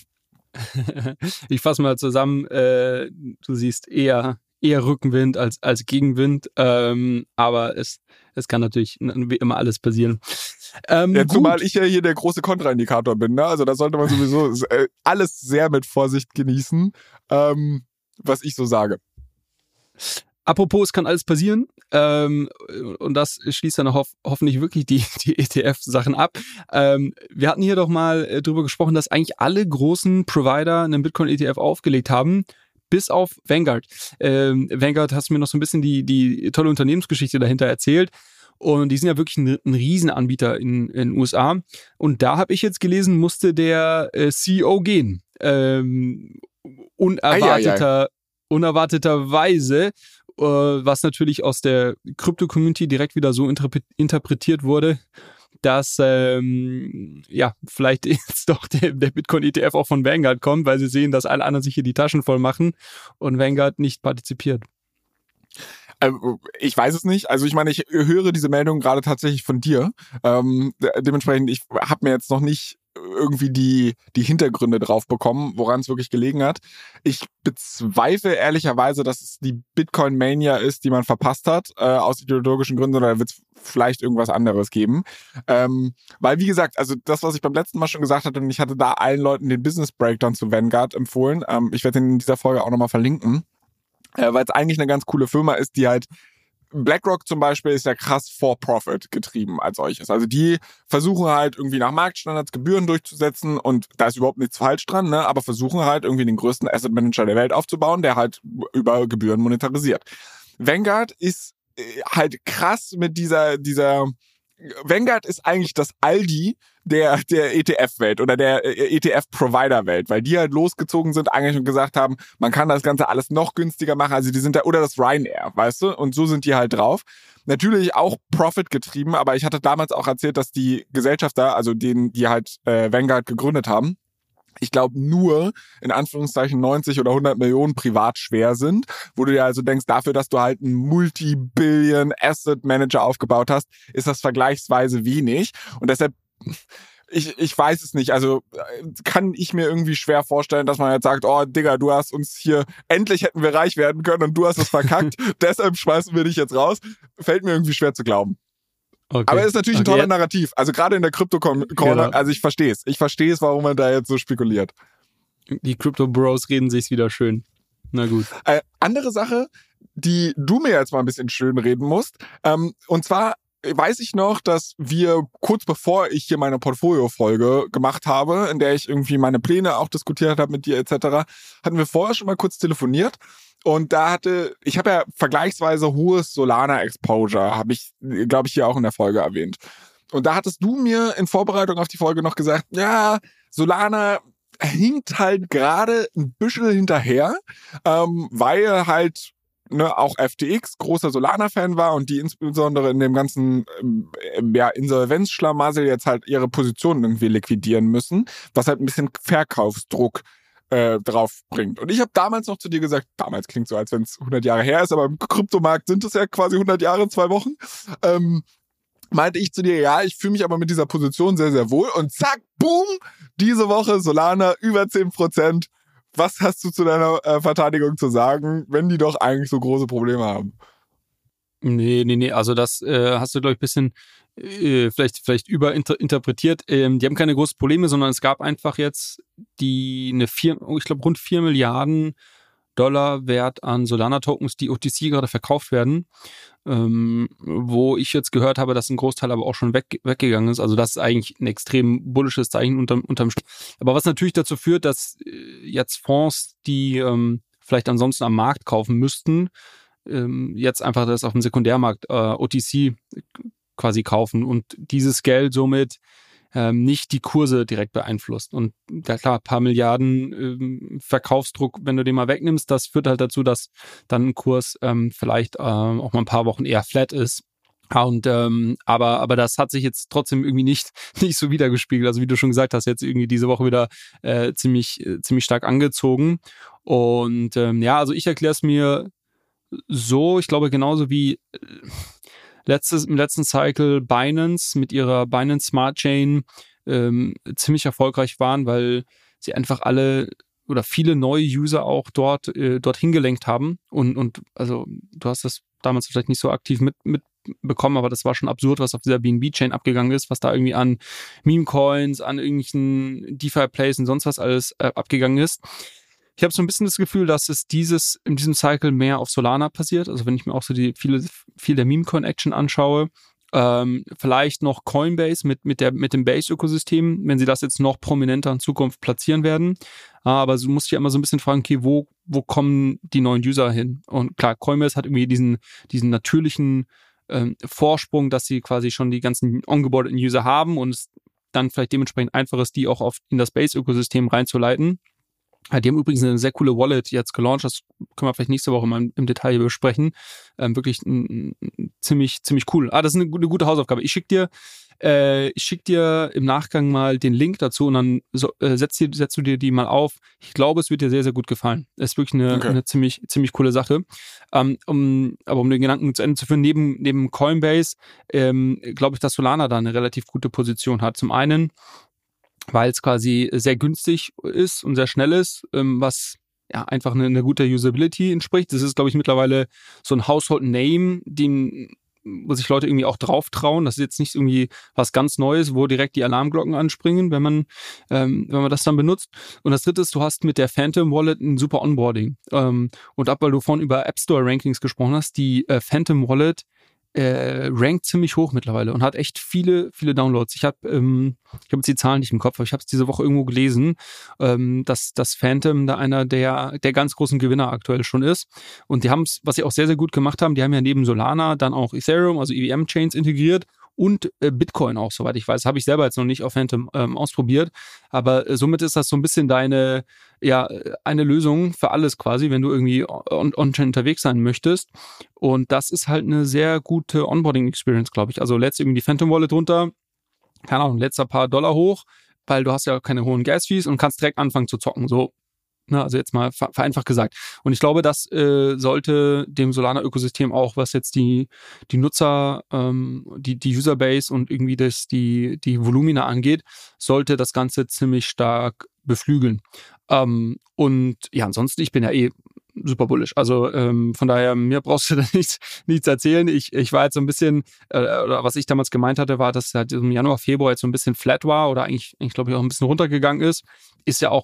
Ich fasse mal zusammen, äh, du siehst eher, eher Rückenwind als, als Gegenwind, ähm, aber es, es kann natürlich wie immer alles passieren. Ähm, ja, zumal ich ja hier der große Kontraindikator bin, ne? Also da sollte man sowieso äh, alles sehr mit Vorsicht genießen, ähm, was ich so sage. Apropos, es kann alles passieren, ähm, und das schließt dann hoff- hoffentlich wirklich die, die E T F-Sachen ab. Ähm, wir hatten hier doch mal äh, drüber gesprochen, dass eigentlich alle großen Provider einen Bitcoin-E T F aufgelegt haben, bis auf Vanguard. Ähm, Vanguard, hast du mir noch so ein bisschen die, die tolle Unternehmensgeschichte dahinter erzählt. Und die sind ja wirklich ein, ein Riesenanbieter in, in den U S A. Und da habe ich jetzt gelesen, musste der äh, C E O gehen. Ähm, unerwarteter, ei, ei, ei. Unerwarteterweise. Was natürlich aus der Krypto-Community direkt wieder so interpretiert wurde, dass ähm, ja vielleicht jetzt doch der, der Bitcoin-E T F auch von Vanguard kommt, weil sie sehen, dass alle anderen sich hier die Taschen voll machen und Vanguard nicht partizipiert. Ich weiß es nicht. Also ich meine, ich höre diese Meldung gerade tatsächlich von dir. Ähm, dementsprechend, ich habe mir jetzt noch nicht irgendwie die die Hintergründe drauf bekommen, woran es wirklich gelegen hat. Ich bezweifle ehrlicherweise, dass es die Bitcoin-Mania ist, die man verpasst hat, äh, aus ideologischen Gründen, oder wird es vielleicht irgendwas anderes geben. Ähm, weil, wie gesagt, also das, was ich beim letzten Mal schon gesagt hatte, und ich hatte da allen Leuten den Business Breakdown zu Vanguard empfohlen. Ähm, ich werde den in dieser Folge auch nochmal verlinken, äh, weil es eigentlich eine ganz coole Firma ist, die halt BlackRock zum Beispiel ist ja krass For-Profit getrieben als solches. Also die versuchen halt irgendwie nach Marktstandards Gebühren durchzusetzen und da ist überhaupt nichts falsch dran, ne? Aber versuchen halt irgendwie den größten Asset Manager der Welt aufzubauen, der halt über Gebühren monetarisiert. Vanguard ist halt krass mit dieser, dieser, Vanguard ist eigentlich das Aldi der, der E T F-Welt oder der E T F-Provider-Welt, weil die halt losgezogen sind eigentlich und gesagt haben, man kann das Ganze alles noch günstiger machen, also die sind da, oder das Ryanair, weißt du, und so sind die halt drauf. Natürlich auch Profit getrieben, aber ich hatte damals auch erzählt, dass die Gesellschafter, also denen, die halt äh, Vanguard gegründet haben, ich glaube nur, in Anführungszeichen, neunzig oder hundert Millionen privat schwer sind, wo du dir also denkst, dafür, dass du halt einen Multi-Billion Asset Manager aufgebaut hast, ist das vergleichsweise wenig. Und deshalb, ich, ich weiß es nicht, also kann ich mir irgendwie schwer vorstellen, dass man jetzt sagt, oh Digga, du hast uns hier, endlich hätten wir reich werden können und du hast es verkackt, deshalb schmeißen wir dich jetzt raus. Fällt mir irgendwie schwer zu glauben. Okay. Aber es ist natürlich okay. Ein toller Narrativ. Also gerade in der Crypto-Corner, genau. Also ich verstehe es. Ich verstehe es, warum man da jetzt so spekuliert. Die Crypto-Bros reden sich's wieder schön. Na gut. Äh, andere Sache, die du mir jetzt mal ein bisschen schön reden musst, ähm, und zwar weiß ich noch, dass wir kurz bevor ich hier meine Portfolio-Folge gemacht habe, in der ich irgendwie meine Pläne auch diskutiert habe mit dir et cetera, hatten wir vorher schon mal kurz telefoniert. Und da hatte, ich habe ja vergleichsweise hohes Solana-Exposure, habe ich, glaube ich, hier auch in der Folge erwähnt. Und da hattest du mir in Vorbereitung auf die Folge noch gesagt, ja, Solana hinkt halt gerade ein bisschen hinterher, ähm, weil halt ne, auch F T X großer Solana-Fan war und die insbesondere in dem ganzen ähm, ja, Insolvenzschlamassel jetzt halt ihre Positionen irgendwie liquidieren müssen, was halt ein bisschen Verkaufsdruck äh, drauf bringt. Und ich habe damals noch zu dir gesagt, damals klingt so, als wenn es hundert Jahre her ist, aber im Kryptomarkt sind es ja quasi hundert Jahre, zwei Wochen, ähm, meinte ich zu dir, ja, ich fühle mich aber mit dieser Position sehr, sehr wohl. Und zack, boom, diese Woche Solana über zehn Prozent. Was hast du zu deiner äh, Verteidigung zu sagen, wenn die doch eigentlich so große Probleme haben? Nee, nee, nee, also das äh, hast du, glaube ich, ein bisschen äh, vielleicht, vielleicht überinterpretiert. Ähm, die haben keine großen Probleme, sondern es gab einfach jetzt die eine vier, ich glaube rund vier Milliarden Dollar Wert an Solana-Tokens, die O T C gerade verkauft werden, ähm, wo ich jetzt gehört habe, dass ein Großteil aber auch schon weg, weggegangen ist. Also das ist eigentlich ein extrem bullisches Zeichen unterm, unterm Strich. Aber was natürlich dazu führt, dass äh, jetzt Fonds, die ähm, vielleicht ansonsten am Markt kaufen müssten, ähm, jetzt einfach das auf dem Sekundärmarkt äh, O T C quasi kaufen und dieses Geld somit ähm, nicht die Kurse direkt beeinflusst. Und ja klar, ein paar Milliarden ähm, Verkaufsdruck, wenn du den mal wegnimmst, das führt halt dazu, dass dann ein Kurs ähm, vielleicht ähm, auch mal ein paar Wochen eher flat ist. Ja, und ähm, aber aber das hat sich jetzt trotzdem irgendwie nicht nicht so wiedergespiegelt. Also wie du schon gesagt hast, jetzt irgendwie diese Woche wieder äh, ziemlich äh, ziemlich stark angezogen. Und ähm, ja, also ich erkläre es mir so, ich glaube genauso wie äh, letztes, im letzten Cycle Binance mit ihrer Binance Smart Chain ähm, ziemlich erfolgreich waren, weil sie einfach alle oder viele neue User auch dort äh, dorthin gelenkt haben. Und, und also du hast das damals vielleicht nicht so aktiv mit, mitbekommen, aber das war schon absurd, was auf dieser B N B-Chain abgegangen ist, was da irgendwie an Meme-Coins, an irgendwelchen DeFi-Plays und sonst was alles äh, abgegangen ist. Ich habe so ein bisschen das Gefühl, dass es dieses in diesem Cycle mehr auf Solana passiert. Also wenn ich mir auch so die viele viel der Meme-Coin-Action anschaue, ähm, vielleicht noch Coinbase mit mit der mit dem Base-Ökosystem, wenn sie das jetzt noch prominenter in Zukunft platzieren werden. Aber du musst dich ja immer so ein bisschen fragen, okay, wo wo kommen die neuen User hin? Und klar, Coinbase hat irgendwie diesen diesen natürlichen ähm, Vorsprung, dass sie quasi schon die ganzen ongeboardeten User haben und es dann vielleicht dementsprechend einfach ist, die auch auf in das Base-Ökosystem reinzuleiten. Die haben übrigens eine sehr coole Wallet jetzt gelauncht, das können wir vielleicht nächste Woche mal im Detail besprechen. Ähm, wirklich n, n, ziemlich ziemlich cool. Ah, das ist eine, eine gute Hausaufgabe. Ich schicke dir äh, ich schick dir im Nachgang mal den Link dazu und dann so, äh, setzt, dir, setzt du dir die mal auf. Ich glaube, es wird dir sehr, sehr gut gefallen. Das ist wirklich eine, okay. eine ziemlich ziemlich coole Sache. Ähm, um, aber um den Gedanken zu Ende zu führen, neben, neben Coinbase ähm, glaube ich, dass Solana da eine relativ gute Position hat. Zum einen weil es quasi sehr günstig ist und sehr schnell ist, was ja einfach eine, eine gute Usability entspricht. Das ist, glaube ich, mittlerweile so ein Household Name, den, wo sich Leute irgendwie auch drauf trauen. Das ist jetzt nicht irgendwie was ganz Neues, wo direkt die Alarmglocken anspringen, wenn man ähm, wenn man das dann benutzt. Und das dritte ist, du hast mit der Phantom Wallet ein super Onboarding. Ähm, und ab, weil du vorhin über App Store Rankings gesprochen hast, die äh, Phantom Wallet Äh, rankt ziemlich hoch mittlerweile und hat echt viele, viele Downloads. Ich habe ähm, ich habe jetzt die Zahlen nicht im Kopf, aber ich habe es diese Woche irgendwo gelesen, ähm, dass das Phantom da einer der der ganz großen Gewinner aktuell schon ist. Und die haben es, was sie auch sehr, sehr gut gemacht haben, die haben ja neben Solana dann auch Ethereum, also E V M-Chains integriert und äh, Bitcoin auch, soweit ich weiß. Habe ich selber jetzt noch nicht auf Phantom ähm, ausprobiert, aber äh, somit ist das so ein bisschen deine, ja, eine Lösung für alles quasi, wenn du irgendwie on- on-chain unterwegs sein möchtest. Und das ist halt eine sehr gute Onboarding-Experience, glaube ich. Also lädst irgendwie die Phantom Wallet runter, keine Ahnung, lädst ein paar Dollar hoch, weil du hast ja keine hohen Gas-Fees und kannst direkt anfangen zu zocken, so. Na, also jetzt mal vereinfacht gesagt. Und ich glaube, das äh, sollte dem Solana-Ökosystem auch, was jetzt die die Nutzer, ähm, die die Userbase und irgendwie das die die Volumina angeht, sollte das Ganze ziemlich stark beflügeln. Ähm, und ja, ansonsten, ich bin ja eh super bullish. Also ähm, von daher, mir brauchst du da nichts, nichts erzählen. Ich, ich war jetzt so ein bisschen, äh, oder was ich damals gemeint hatte, war, dass es halt im Januar, Februar jetzt so ein bisschen flat war oder eigentlich, ich glaube ich, auch ein bisschen runtergegangen ist. Ist ja auch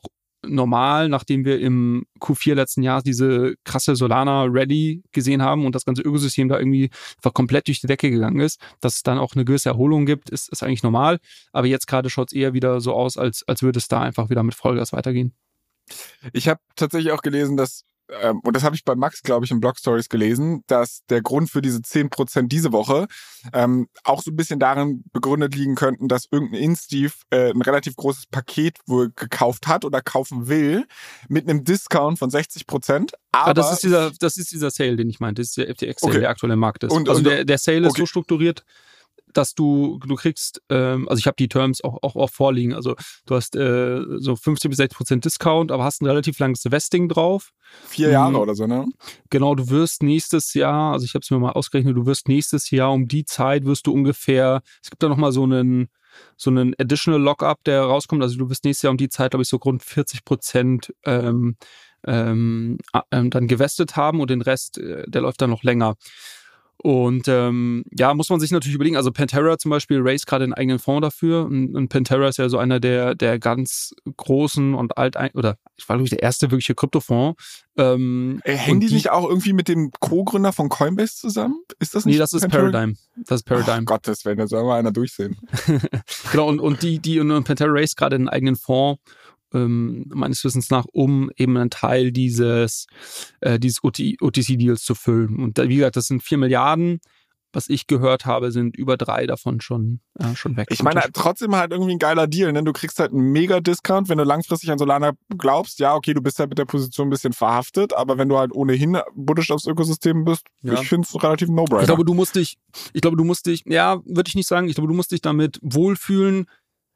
normal, nachdem wir im Q vier letzten Jahres diese krasse Solana-Rally gesehen haben und das ganze Ökosystem da irgendwie einfach komplett durch die Decke gegangen ist, dass es dann auch eine gewisse Erholung gibt, ist, ist eigentlich normal. Aber jetzt gerade schaut es eher wieder so aus, als, als würde es da einfach wieder mit Vollgas weitergehen. Ich habe tatsächlich auch gelesen, dass Ähm, und das habe ich bei Max, glaube ich, in Blog Stories gelesen, dass der Grund für diese zehn Prozent diese Woche ähm, auch so ein bisschen darin begründet liegen könnten, dass irgendein Insteve äh, ein relativ großes Paket wohl gekauft hat oder kaufen will mit einem Discount von sechzig Prozent. Aber ah, das ist dieser, das ist dieser Sale, den ich meinte. Das ist der F T X-Sale, okay. der aktuell im Markt ist. Und, also und, der, der Sale ist okay. so strukturiert, dass du, du kriegst, ähm, also ich habe die Terms auch, auch, auch vorliegen, also du hast äh, so fünfzig bis sechzig Prozent Discount, aber hast ein relativ langes Vesting drauf. Vier Jahre mhm. oder so, ne? Genau, du wirst nächstes Jahr, also ich habe es mir mal ausgerechnet, du wirst nächstes Jahr um die Zeit wirst du ungefähr, es gibt da nochmal so einen, so einen Additional Lockup, der rauskommt, also du wirst nächstes Jahr um die Zeit, glaube ich, so rund vierzig Prozent ähm, ähm, äh, dann gewestet haben und den Rest, äh, der läuft dann noch länger. Und ähm, ja, muss man sich natürlich überlegen, also Pantera zum Beispiel raised gerade einen eigenen Fonds dafür und, und Pantera ist ja so einer der der ganz großen und alt, oder ich war glaube ich der erste wirkliche Kryptofonds. Ähm, äh, hängen die, die nicht auch irgendwie mit dem Co-Gründer von Coinbase zusammen? Ist das nicht? Nee, das ist Pantera? Paradigm. Das ist Paradigm. Oh Gottes Willen, da soll mal einer durchsehen. Genau, und, und die, die und, und Pantera raised gerade einen eigenen Fonds, Ähm, meines Wissens nach, um eben einen Teil dieses, äh, dieses O T C-Deals zu füllen. Und da, wie gesagt, das sind vier Milliarden. Was ich gehört habe, sind über drei davon schon, äh, schon weg. Ich meine, trotzdem halt irgendwie ein geiler Deal, ne? Du kriegst halt einen Mega-Discount, wenn du langfristig an Solana glaubst. Ja, okay, du bist halt mit der Position ein bisschen verhaftet, aber wenn du halt ohnehin bullish aufs Ökosystem bist, ja. Ich finde es relativ No-Brainer. Ich glaube, du musst dich, ich glaube, du musst dich, ja, würde ich nicht sagen, ich glaube, du musst dich damit wohlfühlen,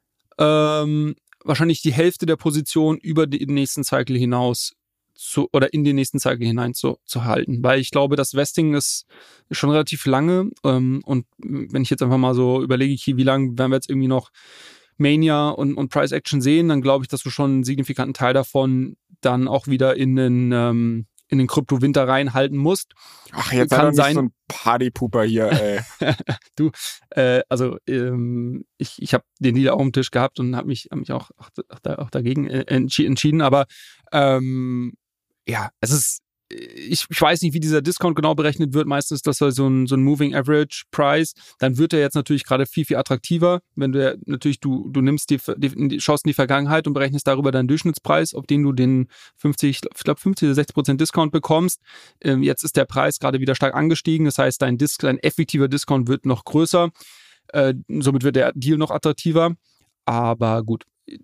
ähm, wahrscheinlich die Hälfte der Position über den nächsten Cycle hinaus zu, oder in den nächsten Cycle hinein zu, zu halten. Weil ich glaube, das Vesting ist schon relativ lange ähm, und wenn ich jetzt einfach mal so überlege, wie lange werden wir jetzt irgendwie noch Mania und, und Price Action sehen, dann glaube ich, dass du schon einen signifikanten Teil davon dann auch wieder in den ähm, in den Krypto-Winter reinhalten musst. Ach, jetzt kann sein, so ein Partypooper hier, ey. Du, äh, also ähm, ich, ich habe den Deal auch am Tisch gehabt und habe mich, hab mich auch, auch, auch dagegen entschieden, aber ähm, ja, es ist, ich, ich weiß nicht, wie dieser Discount genau berechnet wird. Meistens ist das so ein, so ein Moving Average Price. Dann wird er jetzt natürlich gerade viel, viel attraktiver. Wenn du natürlich, du, du nimmst die, die, schaust in die Vergangenheit und berechnest darüber deinen Durchschnittspreis, auf den du den fünfzig, ich glaube fünfzig oder sechzig Prozent Discount bekommst. Ähm, jetzt ist der Preis gerade wieder stark angestiegen. Das heißt, dein, Dis, dein effektiver Discount wird noch größer. Äh, somit wird der Deal noch attraktiver. Aber gut,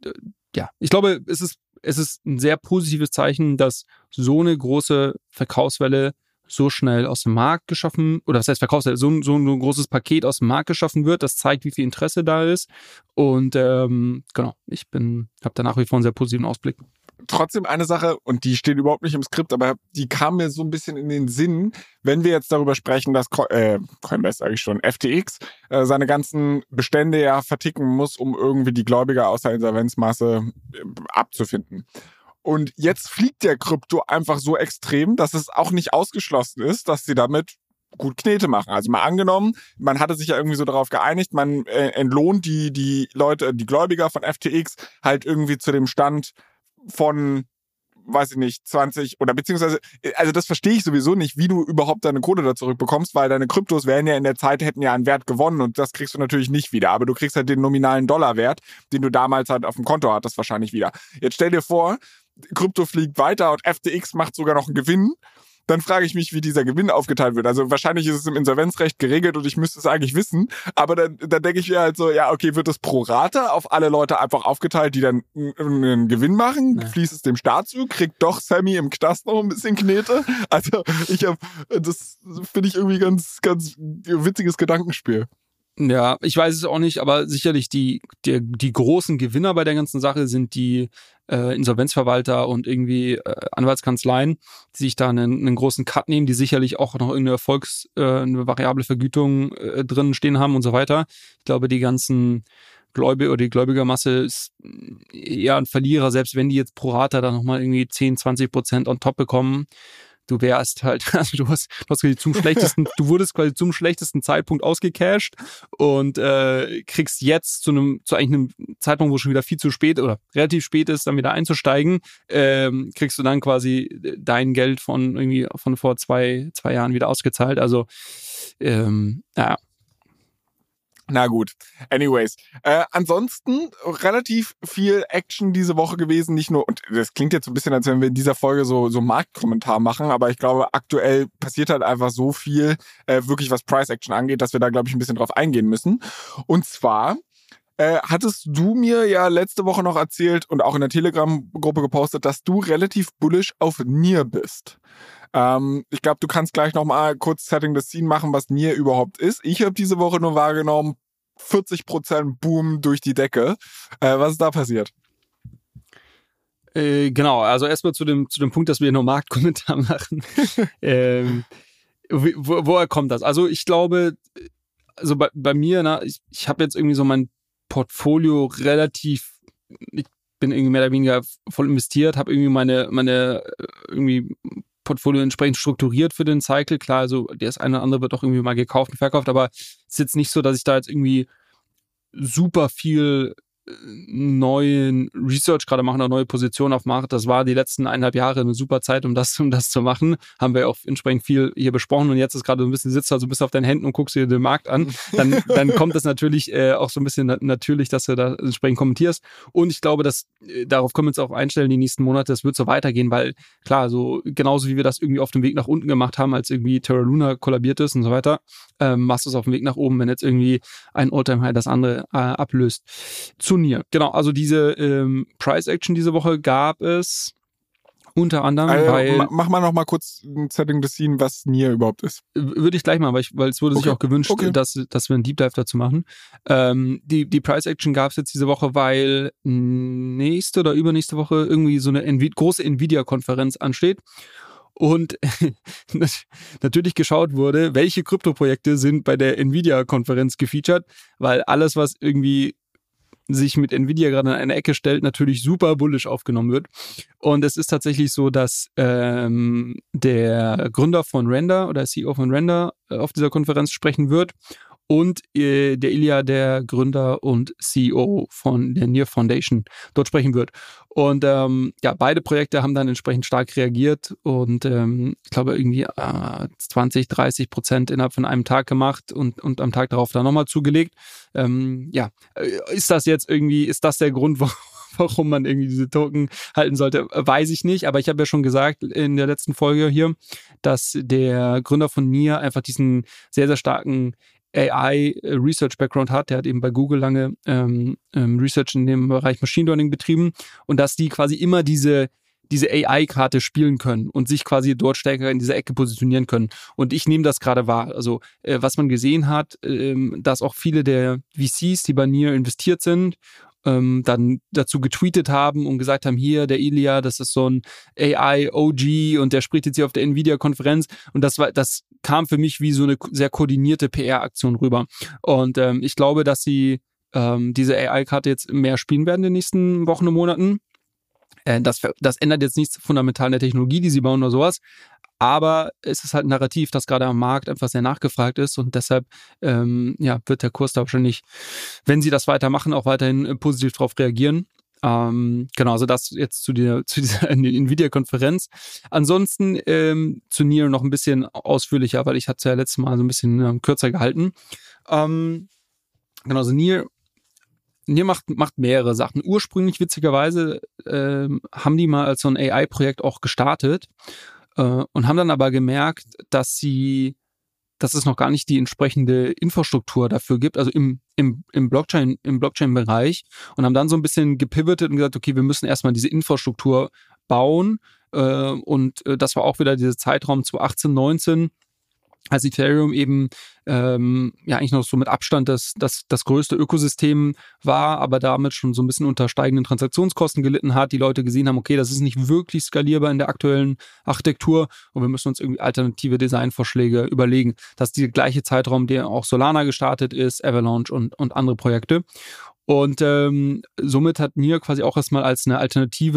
ja, ich glaube, es ist Es ist ein sehr positives Zeichen, dass so eine große Verkaufswelle so schnell aus dem Markt geschaffen, oder was heißt Verkaufswelle, so, so ein großes Paket aus dem Markt geschaffen wird. Das zeigt, wie viel Interesse da ist. Und ähm, genau, ich bin, habe da nach wie vor einen sehr positiven Ausblick. Trotzdem eine Sache, und die steht überhaupt nicht im Skript, aber die kam mir so ein bisschen in den Sinn, wenn wir jetzt darüber sprechen, dass Co- äh, Coinbase eigentlich schon, F T X, äh, seine ganzen Bestände ja verticken muss, um irgendwie die Gläubiger aus der Insolvenzmasse äh, abzufinden. Und jetzt fliegt der Krypto einfach so extrem, dass es auch nicht ausgeschlossen ist, dass sie damit gut Knete machen. Also mal angenommen, man hatte sich ja irgendwie so darauf geeinigt, man äh, entlohnt die, die Leute, die Gläubiger von F T X halt irgendwie zu dem Stand von, weiß ich nicht, zwanzig oder beziehungsweise, also das verstehe ich sowieso nicht, wie du überhaupt deine Kohle da zurückbekommst, weil deine Kryptos wären ja in der Zeit, hätten ja einen Wert gewonnen und das kriegst du natürlich nicht wieder, aber du kriegst halt den nominalen Dollarwert, den du damals halt auf dem Konto hattest, wahrscheinlich wieder. Jetzt stell dir vor, Krypto fliegt weiter und F T X macht sogar noch einen Gewinn. Dann frage ich mich, wie dieser Gewinn aufgeteilt wird. Also wahrscheinlich ist es im Insolvenzrecht geregelt und ich müsste es eigentlich wissen. Aber dann, dann denke ich mir halt so, ja, okay, wird das pro Rata auf alle Leute einfach aufgeteilt, die dann einen Gewinn machen? Ja. Fließt es dem Staat zu? Kriegt doch Sammy im Knast noch ein bisschen Knete? Also ich habe, das finde ich irgendwie ganz, ganz witziges Gedankenspiel. Ja, ich weiß es auch nicht, aber sicherlich die, die, die großen Gewinner bei der ganzen Sache sind die äh, Insolvenzverwalter und irgendwie äh, Anwaltskanzleien, die sich da einen, einen großen Cut nehmen, die sicherlich auch noch eine Erfolgs-, äh, eine variable Vergütung äh, drin stehen haben und so weiter. Ich glaube, die ganzen Gläubiger oder die Gläubigermasse ist eher ein Verlierer, selbst wenn die jetzt pro Rata dann nochmal irgendwie zehn, zwanzig Prozent on top bekommen. du wärst halt, also du hast, du hast quasi zum schlechtesten, du wurdest quasi zum schlechtesten Zeitpunkt ausgecasht und äh, kriegst jetzt zu einem, zu eigentlich einem Zeitpunkt, wo schon wieder viel zu spät oder relativ spät ist, dann wieder einzusteigen, ähm, kriegst du dann quasi dein Geld von irgendwie von vor zwei, zwei Jahren wieder ausgezahlt. Also ähm, ja. Na gut, anyways. Äh, ansonsten relativ viel Action diese Woche gewesen, nicht nur, und das klingt jetzt so ein bisschen, als wenn wir in dieser Folge so so Marktkommentar machen, aber ich glaube, aktuell passiert halt einfach so viel, äh, wirklich was Price Action angeht, dass wir da, glaube ich, ein bisschen drauf eingehen müssen. Und zwar äh, hattest du mir ja letzte Woche noch erzählt und auch in der Telegram-Gruppe gepostet, dass du relativ bullish auf Near bist. Ähm, ich glaube, du kannst gleich nochmal kurz Setting the Scene machen, was Near überhaupt ist. Ich habe diese Woche nur wahrgenommen, vierzig Prozent Boom durch die Decke. Äh, was ist da passiert? Äh, genau, also erstmal zu dem, zu dem Punkt, dass wir nur Marktkommentar machen. ähm, wo, woher kommt das? Also ich glaube, also bei, bei mir, na, ich, ich habe jetzt irgendwie so mein Portfolio relativ, ich bin irgendwie mehr oder weniger voll investiert, habe irgendwie meine, meine irgendwie Portfolio entsprechend strukturiert für den Cycle. Klar, also das eine oder andere wird auch irgendwie mal gekauft und verkauft, aber es ist jetzt nicht so, dass ich da jetzt irgendwie super viel neuen Research gerade machen, eine neue Position aufmache. Das war die letzten eineinhalb Jahre eine super Zeit, um das, um das zu machen. Haben wir auch entsprechend viel hier besprochen und jetzt ist gerade so ein bisschen, sitzt da so ein bisschen auf deinen Händen und guckst dir den Markt an. Dann, dann kommt das natürlich äh, auch so ein bisschen na- natürlich, dass du da entsprechend kommentierst. Und ich glaube, dass äh, darauf können wir uns auch einstellen, die nächsten Monate, das wird so weitergehen, weil klar, so genauso wie wir das irgendwie auf dem Weg nach unten gemacht haben, als irgendwie Terra Luna kollabiert ist und so weiter, ähm, machst du es auf dem Weg nach oben, wenn jetzt irgendwie ein All-Time-High das andere äh, ablöst. Zu Near. Genau, also diese ähm, Price Action diese Woche gab es unter anderem, also, weil... Mach mal noch mal kurz ein Setting the Scene, was Near überhaupt ist. Würde ich gleich mal, weil, ich, weil es wurde okay. sich auch gewünscht, okay. dass, dass wir einen Deep Dive dazu machen. Ähm, die, die Price Action gab es jetzt diese Woche, weil nächste oder übernächste Woche irgendwie so eine Nvi- große Nvidia-Konferenz ansteht. Und natürlich geschaut wurde, welche Kryptoprojekte sind bei der Nvidia-Konferenz gefeatured, weil alles, was irgendwie sich mit Nvidia gerade in eine Ecke stellt, natürlich super bullish aufgenommen wird. Und es ist tatsächlich so, dass ähm, der Gründer von Render oder C E O von Render äh, auf dieser Konferenz sprechen wird und äh, der Ilya, der Gründer und C E O von der Near Foundation, dort sprechen wird. Und ähm, ja, beide Projekte haben dann entsprechend stark reagiert und ähm, ich glaube irgendwie äh, zwanzig, dreißig Prozent innerhalb von einem Tag gemacht und, und am Tag darauf dann nochmal zugelegt. Ähm, ja, ist das jetzt irgendwie, ist das der Grund, warum warum man irgendwie diese Token halten sollte, weiß ich nicht. Aber ich habe ja schon gesagt in der letzten Folge hier, dass der Gründer von Near einfach diesen sehr, sehr starken A I-Research-Background hat. Der hat eben bei Google lange ähm, ähm, Research in dem Bereich Machine Learning betrieben und dass die quasi immer diese diese A I-Karte spielen können und sich quasi dort stärker in dieser Ecke positionieren können. Und ich nehme das gerade wahr. Also äh, was man gesehen hat, ähm, dass auch viele der V Cs, die bei Near investiert sind, ähm, dann dazu getweetet haben und gesagt haben, hier, der Ilya, das ist so ein A I-O G und der spricht jetzt hier auf der Nvidia-Konferenz. Und das war, das kam für mich wie so eine sehr koordinierte P R-Aktion rüber. Und ähm, ich glaube, dass sie ähm, diese A I-Karte jetzt mehr spielen werden in den nächsten Wochen und Monaten. Das, das ändert jetzt nichts fundamental an der Technologie, die sie bauen oder sowas, aber es ist halt ein Narrativ, das gerade am Markt einfach sehr nachgefragt ist und deshalb ähm, ja, wird der Kurs da wahrscheinlich, wenn sie das weitermachen, auch weiterhin äh, positiv darauf reagieren. Ähm, genau, also das jetzt zu, der, zu dieser Nvidia-Konferenz. Ansonsten ähm, zu Near noch ein bisschen ausführlicher, weil ich hatte es ja letztes Mal so ein bisschen ähm, kürzer gehalten. Ähm, genau, also Near Near macht, macht mehrere Sachen. Ursprünglich, witzigerweise, äh, haben die mal als so ein A I-Projekt auch gestartet äh, und haben dann aber gemerkt, dass sie, dass es noch gar nicht die entsprechende Infrastruktur dafür gibt, also im, im, im Blockchain, im Blockchain-Bereich, und haben dann so ein bisschen gepivotet und gesagt, okay, wir müssen erstmal diese Infrastruktur bauen äh, und äh, das war auch wieder dieser Zeitraum zwanzig achtzehn, neunzehn, als Ethereum eben ähm, ja eigentlich noch so mit Abstand das, das, das größte Ökosystem war, aber damit schon so ein bisschen unter steigenden Transaktionskosten gelitten hat. Die Leute gesehen haben, okay, das ist nicht wirklich skalierbar in der aktuellen Architektur und wir müssen uns irgendwie alternative Designvorschläge überlegen. Das ist der gleiche Zeitraum, der auch Solana gestartet ist, Avalanche und, und andere Projekte. Und ähm, somit hat Near quasi auch erstmal als eine Alternative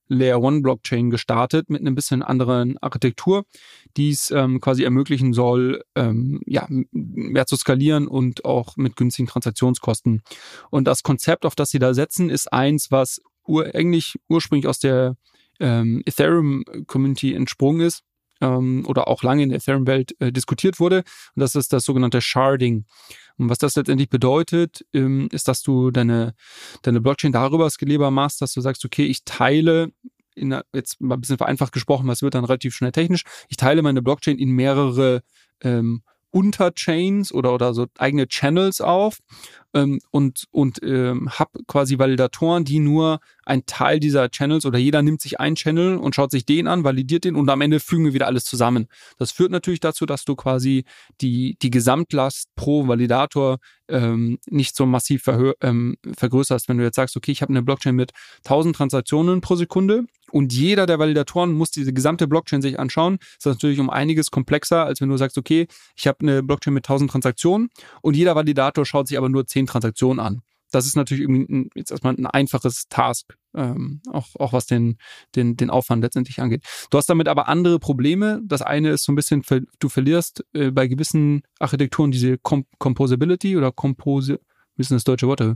Layer eins Blockchain gestartet mit einem bisschen anderen Architektur, die es ähm, quasi ermöglichen soll, ähm, ja, mehr zu skalieren und auch mit günstigen Transaktionskosten. Und das Konzept, auf das sie da setzen, ist eins, was ur- eigentlich ursprünglich aus der ähm, Ethereum-Community entsprungen ist ähm, oder auch lange in der Ethereum-Welt äh, diskutiert wurde. Und das ist das sogenannte Sharding. Und was das letztendlich bedeutet, ähm, ist, dass du deine, deine Blockchain darüber skalierbar machst, dass du sagst, okay, ich teile, in einer, jetzt mal ein bisschen vereinfacht gesprochen, was wird dann relativ schnell technisch, ich teile meine Blockchain in mehrere ähm, Unterchains oder, oder so eigene Channels auf ähm, und, und ähm, habe quasi Validatoren, die nur ein Teil dieser Channels oder jeder nimmt sich einen Channel und schaut sich den an, validiert den und am Ende fügen wir wieder alles zusammen. Das führt natürlich dazu, dass du quasi die, die Gesamtlast pro Validator ähm, nicht so massiv verhö- ähm, vergrößerst. Wenn du jetzt sagst, okay, ich habe eine Blockchain mit tausend Transaktionen pro Sekunde und jeder der Validatoren muss diese gesamte Blockchain sich anschauen, ist das natürlich um einiges komplexer, als wenn du sagst, okay, ich habe eine Blockchain mit tausend Transaktionen und jeder Validator schaut sich aber nur zehn Transaktionen an. Das ist natürlich irgendwie ein, jetzt erstmal ein einfaches Task, ähm, auch, auch was den, den, den Aufwand letztendlich angeht. Du hast damit aber andere Probleme. Das eine ist so ein bisschen, du verlierst äh, bei gewissen Architekturen diese Com- Composability oder Compose, wie ist denn das deutsche Wort?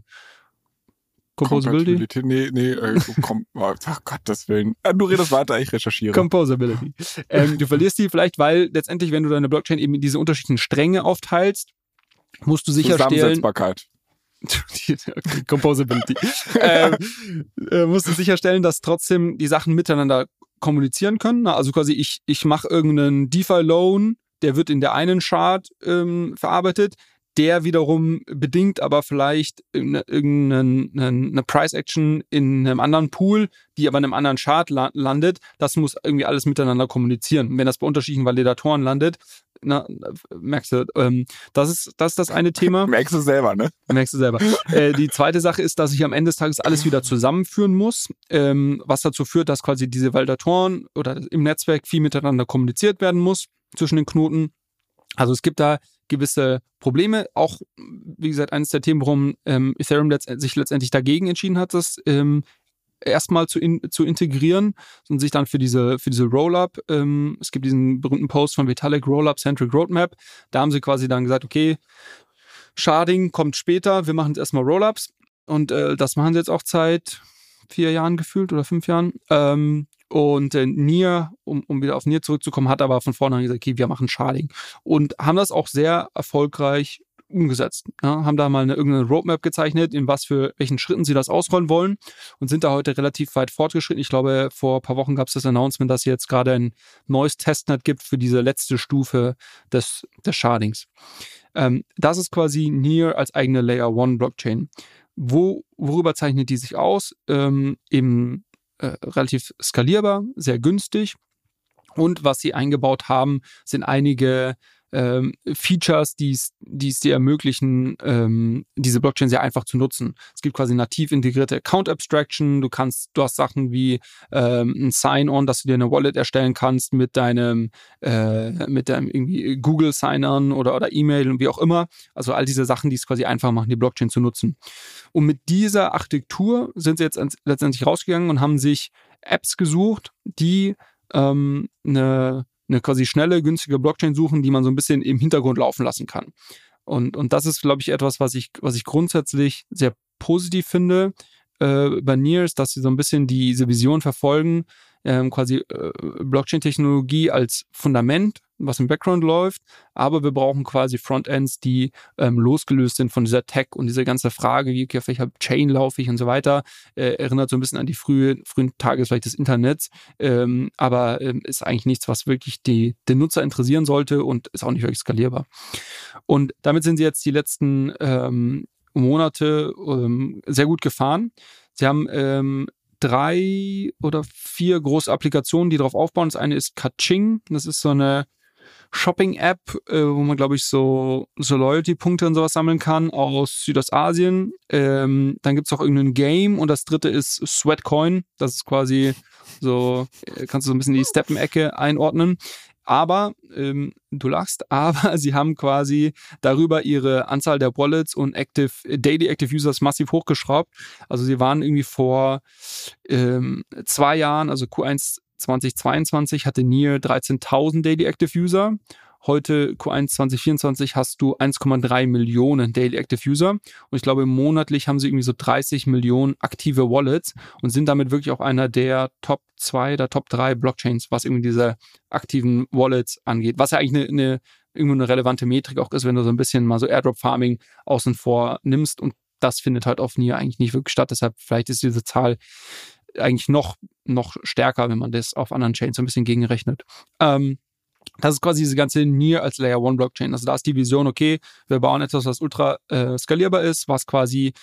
Composability? Nee, nee, äh, kom- oh, ach Gottes Willen. Du redest weiter, ich recherchiere. Composability. ähm, du verlierst die vielleicht, weil letztendlich, wenn du deine Blockchain eben in diese unterschiedlichen Stränge aufteilst, musst du sicherstellen... Zusammensetzbarkeit. Okay, Composability. ähm, äh, musst du sicherstellen, dass trotzdem die Sachen miteinander kommunizieren können. Also quasi ich, ich mache irgendeinen DeFi-Loan, der wird in der einen Chart ähm, verarbeitet, der wiederum bedingt aber vielleicht eine, irgendeine eine Price-Action in einem anderen Pool, die aber in einem anderen Chart la- landet. Das muss irgendwie alles miteinander kommunizieren. Wenn das bei unterschiedlichen Validatoren landet, na, merkst du, ähm, das ist, das ist das eine Thema. Merkst du selber, ne? Merkst du selber. äh, die zweite Sache ist, dass ich am Ende des Tages alles wieder zusammenführen muss, ähm, was dazu führt, dass quasi diese Validatoren oder im Netzwerk viel miteinander kommuniziert werden muss zwischen den Knoten. Also es gibt da gewisse Probleme. Auch, wie gesagt, eines der Themen, warum ähm, Ethereum letzt- sich letztendlich dagegen entschieden hat, das ähm, erstmal zu, in, zu integrieren und sich dann für diese, für diese Rollup, ähm, es gibt diesen berühmten Post von Vitalik, Rollup Centric Roadmap, da haben sie quasi dann gesagt, okay, Sharding kommt später, wir machen jetzt erstmal Rollups und äh, das machen sie jetzt auch seit vier Jahren gefühlt oder fünf Jahren. Ähm, und äh, Near, um, um wieder auf Near zurückzukommen, hat aber von vornherein gesagt, okay, wir machen Sharding und haben das auch sehr erfolgreich umgesetzt. Ja, haben da mal eine irgendeine Roadmap gezeichnet, in was für welchen Schritten sie das ausrollen wollen und sind da heute relativ weit fortgeschritten. Ich glaube, vor ein paar Wochen gab es das Announcement, dass es jetzt gerade ein neues Testnet gibt für diese letzte Stufe des, des Shardings. Ähm, das ist quasi Near als eigene Layer eins Blockchain. Wo, worüber zeichnet die sich aus? Ähm, eben äh, relativ skalierbar, sehr günstig. Und was sie eingebaut haben, sind einige ähm, Features, die es dir ermöglichen, ähm, diese Blockchain sehr einfach zu nutzen. Es gibt quasi nativ integrierte Account Abstraction. Du kannst, du hast Sachen wie ähm, ein Sign-on, dass du dir eine Wallet erstellen kannst mit deinem, äh, mit deinem irgendwie Google Sign-on oder, oder E-Mail und wie auch immer. Also all diese Sachen, die es quasi einfach machen, die Blockchain zu nutzen. Und mit dieser Architektur sind sie jetzt letztendlich rausgegangen und haben sich Apps gesucht, die ähm, eine eine quasi schnelle, günstige Blockchain suchen, die man so ein bisschen im Hintergrund laufen lassen kann. Und, und das ist, glaube ich, etwas, was ich, was ich grundsätzlich sehr positiv finde äh, bei Near, ist, dass sie so ein bisschen diese Vision verfolgen, ähm, quasi äh, Blockchain-Technologie als Fundament, was im Background läuft, aber wir brauchen quasi Frontends, die ähm, losgelöst sind von dieser Tech und diese ganze Frage, wie auf welcher Chain laufe ich und so weiter, äh, erinnert so ein bisschen an die frühe, frühen Tage vielleicht des Internets, ähm, aber ähm, ist eigentlich nichts, was wirklich die, den Nutzer interessieren sollte und ist auch nicht wirklich skalierbar. Und damit sind sie jetzt die letzten ähm, Monate ähm, sehr gut gefahren. Sie haben ähm, drei oder vier große Applikationen, die darauf aufbauen. Das eine ist Kaching, das ist so eine Shopping-App, äh, wo man, glaube ich, so, so Loyalty-Punkte und sowas sammeln kann aus Südostasien. Ähm, dann gibt es auch irgendein Game und das dritte ist Sweatcoin. Das ist quasi so, kannst du so ein bisschen die Steppen-Ecke einordnen. Aber, ähm, du lachst, aber sie haben quasi darüber ihre Anzahl der Wallets und Active, Daily Active Users massiv hochgeschraubt. Also sie waren irgendwie vor ähm, zwei Jahren, also Q eins zweitausendzweiundzwanzig hatte Near dreizehntausend Daily Active User. Heute Q eins zwanzig vierundzwanzig hast du eins Komma drei Millionen Daily Active User. Und ich glaube, monatlich haben sie irgendwie so dreißig Millionen aktive Wallets und sind damit wirklich auch einer der Top zwei oder Top drei Blockchains, was irgendwie diese aktiven Wallets angeht. Was ja eigentlich eine, eine, irgendwo eine relevante Metrik auch ist, wenn du so ein bisschen mal so Airdrop-Farming außen vor nimmst. Und das findet halt auf Near eigentlich nicht wirklich statt. Deshalb vielleicht ist diese Zahl eigentlich noch, noch stärker, wenn man das auf anderen Chains so ein bisschen gegenrechnet. Ähm, Das ist quasi diese ganze Near als Layer eins Blockchain. Also da ist die Vision, okay, wir bauen etwas, was ultra äh, skalierbar ist, was quasi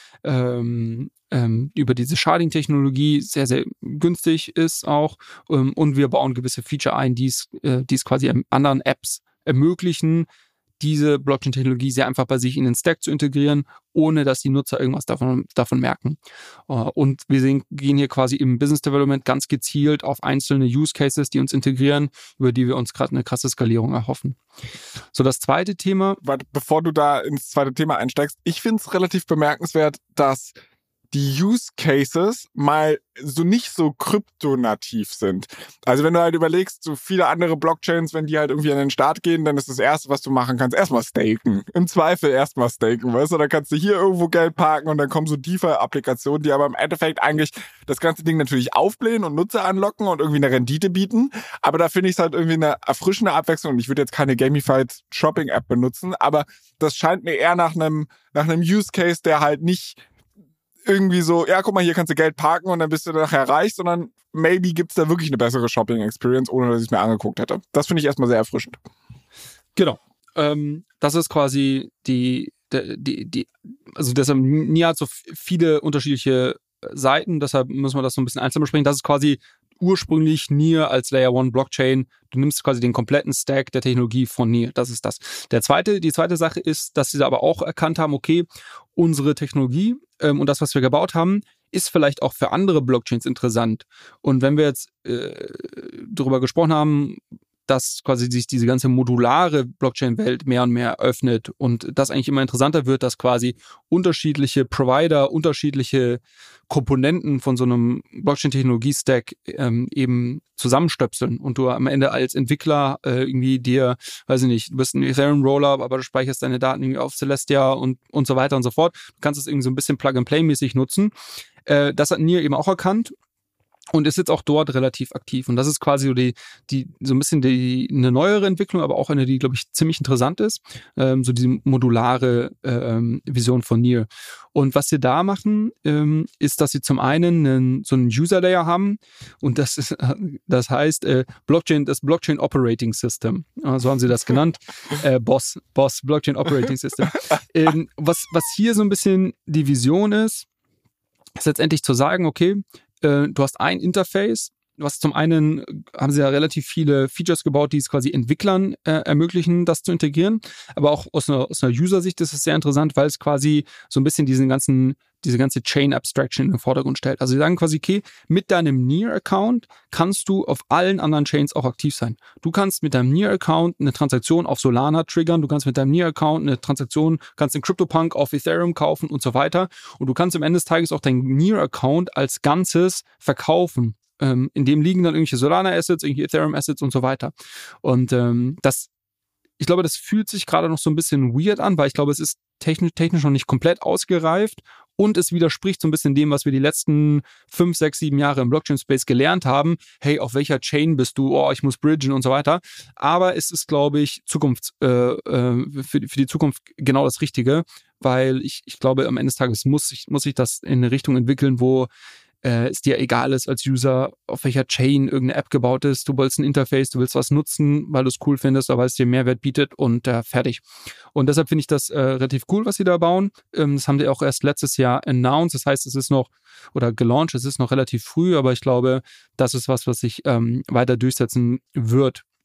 ähm, ähm, über diese Sharding-Technologie sehr, sehr günstig ist auch. Ähm, und wir bauen gewisse Feature ein, die es äh, die es quasi anderen Apps ermöglichen, diese Blockchain-Technologie sehr einfach bei sich in den Stack zu integrieren, ohne dass die Nutzer irgendwas davon, davon merken. Und wir sehen, gehen hier quasi im Business Development ganz gezielt auf einzelne Use Cases, die uns integrieren, über die wir uns gerade eine krasse Skalierung erhoffen. So, das zweite Thema. Warte, bevor du da ins zweite Thema einsteigst, ich finde es relativ bemerkenswert, dass die Use Cases mal so nicht so kryptonativ sind. Also wenn du halt überlegst, so viele andere Blockchains, wenn die halt irgendwie an den Start gehen, dann ist das Erste, was du machen kannst, erstmal staken. Im Zweifel erstmal staken, weißt du? Dann kannst du hier irgendwo Geld parken und dann kommen so DeFi-Applikationen, die aber im Endeffekt eigentlich das ganze Ding natürlich aufblähen und Nutzer anlocken und irgendwie eine Rendite bieten. Aber da finde ich es halt irgendwie eine erfrischende Abwechslung. Und ich würde jetzt keine Gamified Shopping-App benutzen, aber das scheint mir eher nach einem, nach einem Use Case, der halt nicht irgendwie so, ja, guck mal, hier kannst du Geld parken und dann bist du nachher reich, sondern maybe gibt's da wirklich eine bessere Shopping-Experience, ohne dass ich es mir angeguckt hätte. Das finde ich erstmal sehr erfrischend. Genau. Ähm, das ist quasi die, die, die, also deshalb Near hat so viele unterschiedliche Seiten, deshalb müssen wir das so ein bisschen einzeln besprechen. Das ist quasi ursprünglich Near als Layer eins Blockchain. Du nimmst quasi den kompletten Stack der Technologie von Near. Das ist das. Der zweite, die zweite Sache ist, dass sie aber auch erkannt haben, okay, unsere Technologie ähm, und das, was wir gebaut haben, ist vielleicht auch für andere Blockchains interessant. Und wenn wir jetzt äh, darüber gesprochen haben, dass quasi sich diese ganze modulare Blockchain-Welt mehr und mehr öffnet und das eigentlich immer interessanter wird, dass quasi unterschiedliche Provider, unterschiedliche Komponenten von so einem Blockchain-Technologie-Stack ähm, eben zusammenstöpseln und du am Ende als Entwickler äh, irgendwie dir, weiß ich nicht, du bist ein Ethereum-Rollup, aber du speicherst deine Daten irgendwie auf Celestia und, und so weiter und so fort. Du kannst es irgendwie so ein bisschen Plug-and-Play-mäßig nutzen. Äh, das hat Near eben auch erkannt. Und ist jetzt auch dort relativ aktiv. Und das ist quasi so die, die, so ein bisschen die, eine neuere Entwicklung, aber auch eine, die, glaube ich, ziemlich interessant ist. Ähm, so diese modulare ähm, Vision von Near. Und was sie da machen, ähm, ist, dass sie zum einen einen, so einen User-Layer haben. Und das ist, das heißt, äh, Blockchain, das Blockchain Operating System. Äh, so haben sie das genannt. Äh, Boss, Boss, Blockchain Operating System. Ähm, was, was hier so ein bisschen die Vision ist, ist letztendlich zu sagen, okay, du hast ein Interface, was zum einen haben sie ja relativ viele Features gebaut, die es quasi Entwicklern äh, ermöglichen, das zu integrieren. Aber auch aus einer, aus einer User-Sicht ist es sehr interessant, weil es quasi so ein bisschen diesen ganzen, diese ganze Chain Abstraction in den Vordergrund stellt. Also sie sagen quasi, okay, mit deinem Near-Account kannst du auf allen anderen Chains auch aktiv sein. Du kannst mit deinem Near-Account eine Transaktion auf Solana triggern, du kannst mit deinem Near-Account eine Transaktion, kannst den CryptoPunk auf Ethereum kaufen und so weiter. Und du kannst am Ende des Tages auch deinen Near-Account als Ganzes verkaufen. Ähm, in dem liegen dann irgendwelche Solana-Assets, irgendwelche Ethereum-Assets und so weiter. Und ähm, das, ich glaube, das fühlt sich gerade noch so ein bisschen weird an, weil ich glaube, es ist technisch, technisch noch nicht komplett ausgereift und es widerspricht so ein bisschen dem, was wir die letzten fünf, sechs, sieben Jahre im Blockchain-Space gelernt haben. Hey, auf welcher Chain bist du? Oh, ich muss bridgen und so weiter. Aber es ist, glaube ich, Zukunft, äh, äh, für, für die Zukunft genau das Richtige, weil ich, ich glaube, am Ende des Tages muss sich, muss sich das in eine Richtung entwickeln, wo äh, es dir egal ist als User, auf welcher Chain irgendeine App gebaut ist. Du willst ein Interface, du willst was nutzen, weil du es cool findest, oder weil es dir Mehrwert bietet und äh, fertig. Und deshalb finde ich das äh, relativ cool, was sie da bauen. Ähm, das haben die auch erst letztes Jahr announced. Das heißt, es ist noch, oder gelauncht, es ist noch relativ früh, aber ich glaube, das ist was, was sich ähm, weiter durchsetzen wird.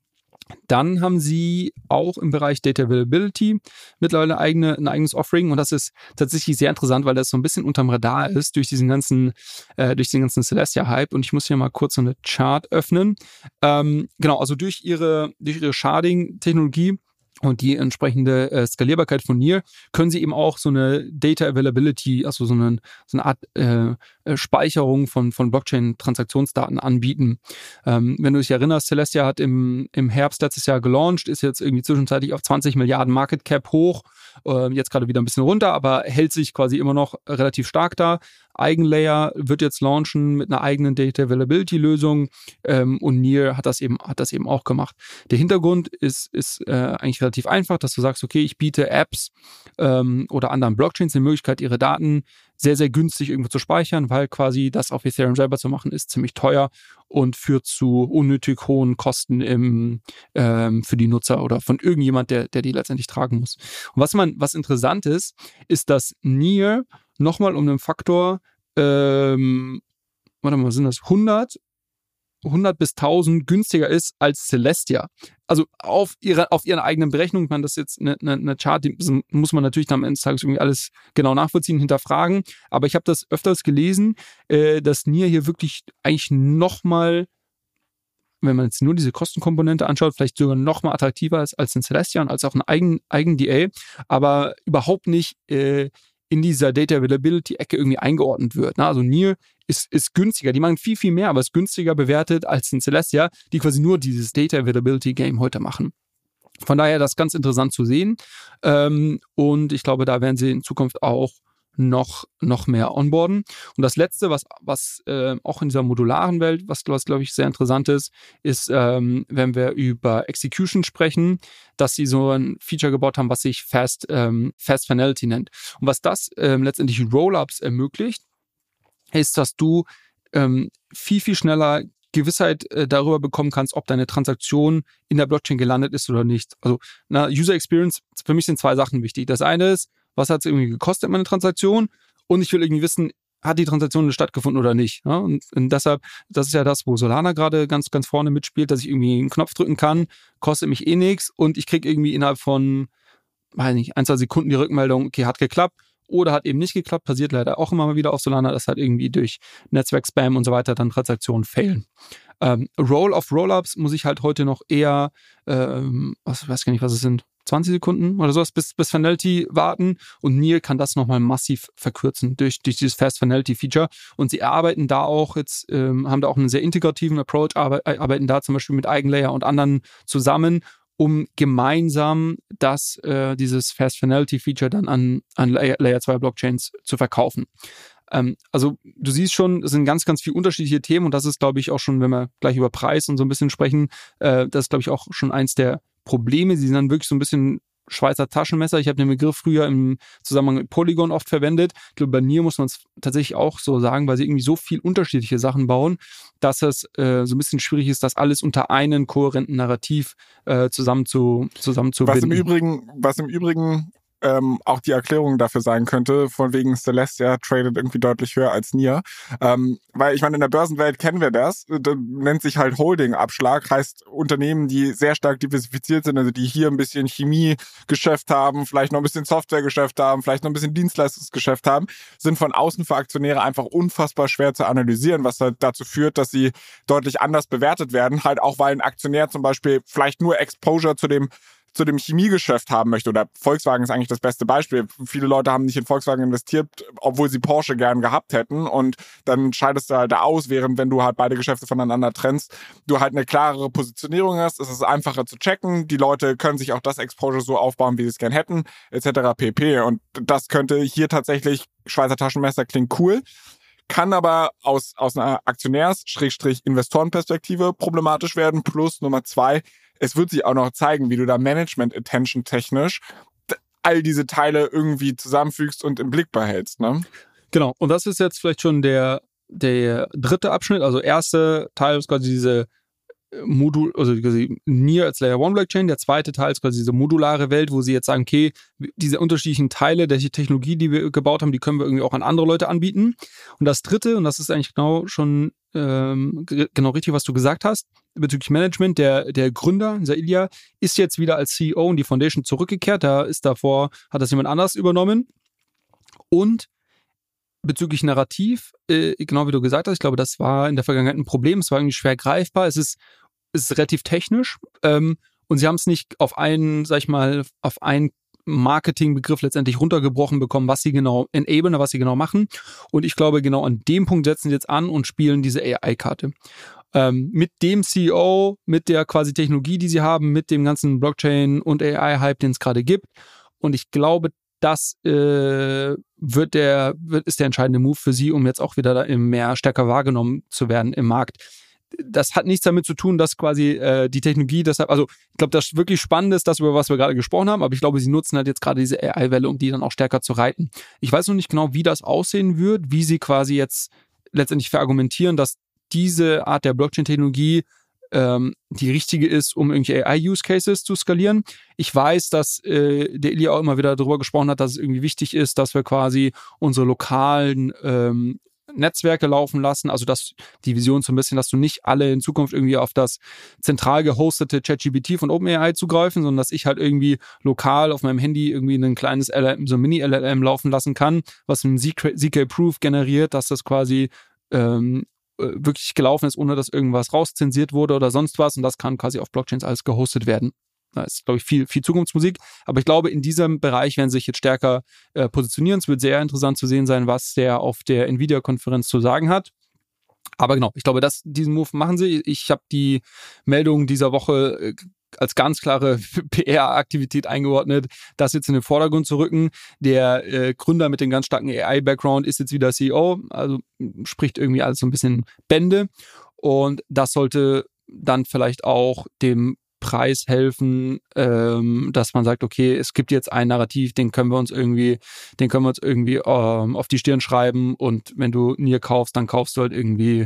Dann haben sie auch im Bereich Data Availability mittlerweile eigene, ein eigenes Offering und das ist tatsächlich sehr interessant, weil das so ein bisschen unterm Radar ist durch diesen ganzen, äh, durch den ganzen Celestia-Hype und ich muss hier mal kurz so eine Chart öffnen. Ähm, genau, also durch ihre, durch ihre Sharding-Technologie und die entsprechende äh, Skalierbarkeit von Near können sie eben auch so eine Data Availability, also so eine, so eine Art äh, Speicherung von, von Blockchain-Transaktionsdaten anbieten. Ähm, wenn du dich erinnerst, Celestia hat im, im Herbst letztes Jahr gelauncht, ist jetzt irgendwie zwischenzeitlich auf zwanzig Milliarden Market Cap hoch, äh, jetzt gerade wieder ein bisschen runter, aber hält sich quasi immer noch relativ stark da. Eigenlayer wird jetzt launchen mit einer eigenen Data Availability Lösung ähm, und Near hat das eben hat das eben auch gemacht. Der Hintergrund ist ist äh, eigentlich relativ einfach, dass du sagst, okay, ich biete Apps ähm, oder anderen Blockchains die Möglichkeit, ihre Daten sehr sehr günstig irgendwo zu speichern, weil quasi das auf Ethereum selber zu machen ist ziemlich teuer und führt zu unnötig hohen Kosten im ähm, für die Nutzer oder von irgendjemand, der der die letztendlich tragen muss. Und was man was interessant ist, ist, dass Near nochmal um einen Faktor, ähm, warte mal, sind das hundert, hundert bis tausend günstiger ist als Celestia. Also auf ihre, auf ihren eigenen Berechnungen, ich meine, das ist jetzt eine, eine, eine Chart, die muss man natürlich dann am Ende des Tages irgendwie alles genau nachvollziehen, hinterfragen, aber ich habe das öfters gelesen, äh, dass Near hier wirklich eigentlich nochmal, wenn man jetzt nur diese Kostenkomponente anschaut, vielleicht sogar nochmal attraktiver ist als ein Celestia und als auch ein eigen, eigen D A, aber überhaupt nicht äh, in dieser Data Availability-Ecke irgendwie eingeordnet wird. Ne? Also Near ist, ist günstiger. Die machen viel, viel mehr, aber ist günstiger bewertet als ein Celestia, die quasi nur dieses Data Availability-Game heute machen. Von daher das ganz interessant zu sehen. Ähm, und ich glaube, da werden sie in Zukunft auch noch, noch mehr onboarden. Und das Letzte, was, was äh, auch in dieser modularen Welt, was, was glaube ich sehr interessant ist, ist, ähm, wenn wir über Execution sprechen, dass sie so ein Feature gebaut haben, was sich Fast, ähm, Fast Finality nennt. Und was das ähm, letztendlich Rollups ermöglicht, ist, dass du ähm, viel, viel schneller Gewissheit äh, darüber bekommen kannst, ob deine Transaktion in der Blockchain gelandet ist oder nicht. Also na, User Experience, für mich sind zwei Sachen wichtig. Das eine ist, was hat es irgendwie gekostet, meine Transaktion? Und ich will irgendwie wissen, hat die Transaktion stattgefunden oder nicht? Ja? Und, und deshalb, das ist ja das, wo Solana gerade ganz, ganz vorne mitspielt, dass ich irgendwie einen Knopf drücken kann, kostet mich eh nichts und ich kriege irgendwie innerhalb von, weiß nicht, ein, zwei Sekunden die Rückmeldung, okay, hat geklappt oder hat eben nicht geklappt, passiert leider auch immer mal wieder auf Solana, dass halt irgendwie durch Netzwerk-Spam und so weiter dann Transaktionen failen. Ähm, Roll-of-Rollups muss ich halt heute noch eher, ähm, was, ich weiß gar nicht, was es sind, zwanzig Sekunden oder sowas bis, bis Finality warten und Near kann das nochmal massiv verkürzen durch, durch dieses Fast Finality Feature und sie arbeiten da auch jetzt, ähm, haben da auch einen sehr integrativen Approach, arbe- arbeiten da zum Beispiel mit Eigenlayer und anderen zusammen, um gemeinsam das, äh, dieses Fast Finality Feature dann an, an Layer zwei Blockchains zu verkaufen. Ähm, also du siehst schon, es sind ganz, ganz viele unterschiedliche Themen und das ist, glaube ich, auch schon, wenn wir gleich über Preis und so ein bisschen sprechen, äh, das ist, glaube ich, auch schon eins der Probleme. Sie sind dann wirklich so ein bisschen Schweizer Taschenmesser. Ich habe den Begriff früher im Zusammenhang mit Polygon oft verwendet. Ich glaube, bei Near muss man es tatsächlich auch so sagen, weil sie irgendwie so viel unterschiedliche Sachen bauen, dass es äh, so ein bisschen schwierig ist, das alles unter einen kohärenten Narrativ äh, zusammen zu, zusammen zu was binden. Im Übrigen, was im Übrigen ähm, auch die Erklärung dafür sein könnte, von wegen Celestia tradet irgendwie deutlich höher als Near. Ähm, weil ich meine, in der Börsenwelt kennen wir das. Das nennt sich halt Holding-Abschlag, heißt Unternehmen, die sehr stark diversifiziert sind, also die hier ein bisschen Chemiegeschäft haben, vielleicht noch ein bisschen Softwaregeschäft haben, vielleicht noch ein bisschen Dienstleistungsgeschäft haben, sind von außen für Aktionäre einfach unfassbar schwer zu analysieren, was halt dazu führt, dass sie deutlich anders bewertet werden, halt auch weil ein Aktionär zum Beispiel vielleicht nur Exposure zu dem zu dem Chemiegeschäft haben möchte, oder Volkswagen ist eigentlich das beste Beispiel. Viele Leute haben nicht in Volkswagen investiert, obwohl sie Porsche gern gehabt hätten und dann scheidest du halt da aus, während wenn du halt beide Geschäfte voneinander trennst, du halt eine klarere Positionierung hast, es ist einfacher zu checken, die Leute können sich auch das Exposure so aufbauen, wie sie es gern hätten, et cetera pp. Und das könnte hier tatsächlich, Schweizer Taschenmesser klingt cool, kann aber aus, aus einer Aktionärs-Investorenperspektive problematisch werden. Plus Nummer zwei, es wird sich auch noch zeigen, wie du da Management-Attention technisch all diese Teile irgendwie zusammenfügst und im Blick behältst. Ne? Genau, und das ist jetzt vielleicht schon der, der dritte Abschnitt. Also erste Teil ist quasi diese Modul, also quasi Near als Layer eins Blockchain, der zweite Teil ist quasi diese modulare Welt, wo sie jetzt sagen, okay, diese unterschiedlichen Teile der Technologie, die wir gebaut haben, die können wir irgendwie auch an andere Leute anbieten. Und das dritte, und das ist eigentlich genau schon ähm, genau richtig, was du gesagt hast, bezüglich Management, der, der Gründer, dieser Ilya, ist jetzt wieder als C E O in die Foundation zurückgekehrt, da ist davor, hat das jemand anders übernommen. Und bezüglich Narrativ, äh, genau wie du gesagt hast, ich glaube, das war in der Vergangenheit ein Problem, es war irgendwie schwer greifbar, es ist ist relativ technisch ähm, und sie haben es nicht auf einen, sag ich mal, auf einen Marketingbegriff letztendlich runtergebrochen bekommen, was sie genau enablen, was sie genau machen. Und ich glaube, genau an dem Punkt setzen sie jetzt an und spielen diese A I-Karte. Ähm, mit dem C E O, mit der quasi Technologie, die sie haben, mit dem ganzen Blockchain- und A I-Hype, den es gerade gibt. Und ich glaube, das äh, wird der, wird, ist der entscheidende Move für sie, um jetzt auch wieder da mehr stärker wahrgenommen zu werden im Markt. Das hat nichts damit zu tun, dass quasi äh, die Technologie deshalb, also ich glaube, das wirklich Spannende ist das, über was wir gerade gesprochen haben, aber ich glaube, sie nutzen halt jetzt gerade diese A I-Welle, um die dann auch stärker zu reiten. Ich weiß noch nicht genau, wie das aussehen wird, wie sie quasi jetzt letztendlich verargumentieren, dass diese Art der Blockchain-Technologie ähm, die richtige ist, um irgendwelche A I-Use-Cases zu skalieren. Ich weiß, dass äh, der Ilya auch immer wieder darüber gesprochen hat, dass es irgendwie wichtig ist, dass wir quasi unsere lokalen ähm, Netzwerke laufen lassen, also dass die Vision so ein bisschen, dass du nicht alle in Zukunft irgendwie auf das zentral gehostete ChatGPT von OpenAI zugreifen, sondern dass ich halt irgendwie lokal auf meinem Handy irgendwie ein kleines L L M, so ein Mini-L L M laufen lassen kann, was einen Z K-Proof generiert, dass das quasi ähm, wirklich gelaufen ist, ohne dass irgendwas rauszensiert wurde oder sonst was, und das kann quasi auf Blockchains alles gehostet werden. Das ist, glaube ich, viel, viel Zukunftsmusik. Aber ich glaube, in diesem Bereich werden sie sich jetzt stärker äh, positionieren. Es wird sehr interessant zu sehen sein, was der auf der Nvidia-Konferenz zu sagen hat. Aber genau, ich glaube, dass diesen Move machen sie. Ich habe die Meldung dieser Woche äh, als ganz klare P R-Aktivität eingeordnet, das jetzt in den Vordergrund zu rücken. Der äh, Gründer mit dem ganz starken A I-Background ist jetzt wieder C E O, also spricht irgendwie alles so ein bisschen Bände. Und das sollte dann vielleicht auch dem Preis helfen, ähm, dass man sagt, okay, es gibt jetzt ein Narrativ, den können wir uns irgendwie, den können wir uns irgendwie ähm, auf die Stirn schreiben, und wenn du Near kaufst, dann kaufst du halt irgendwie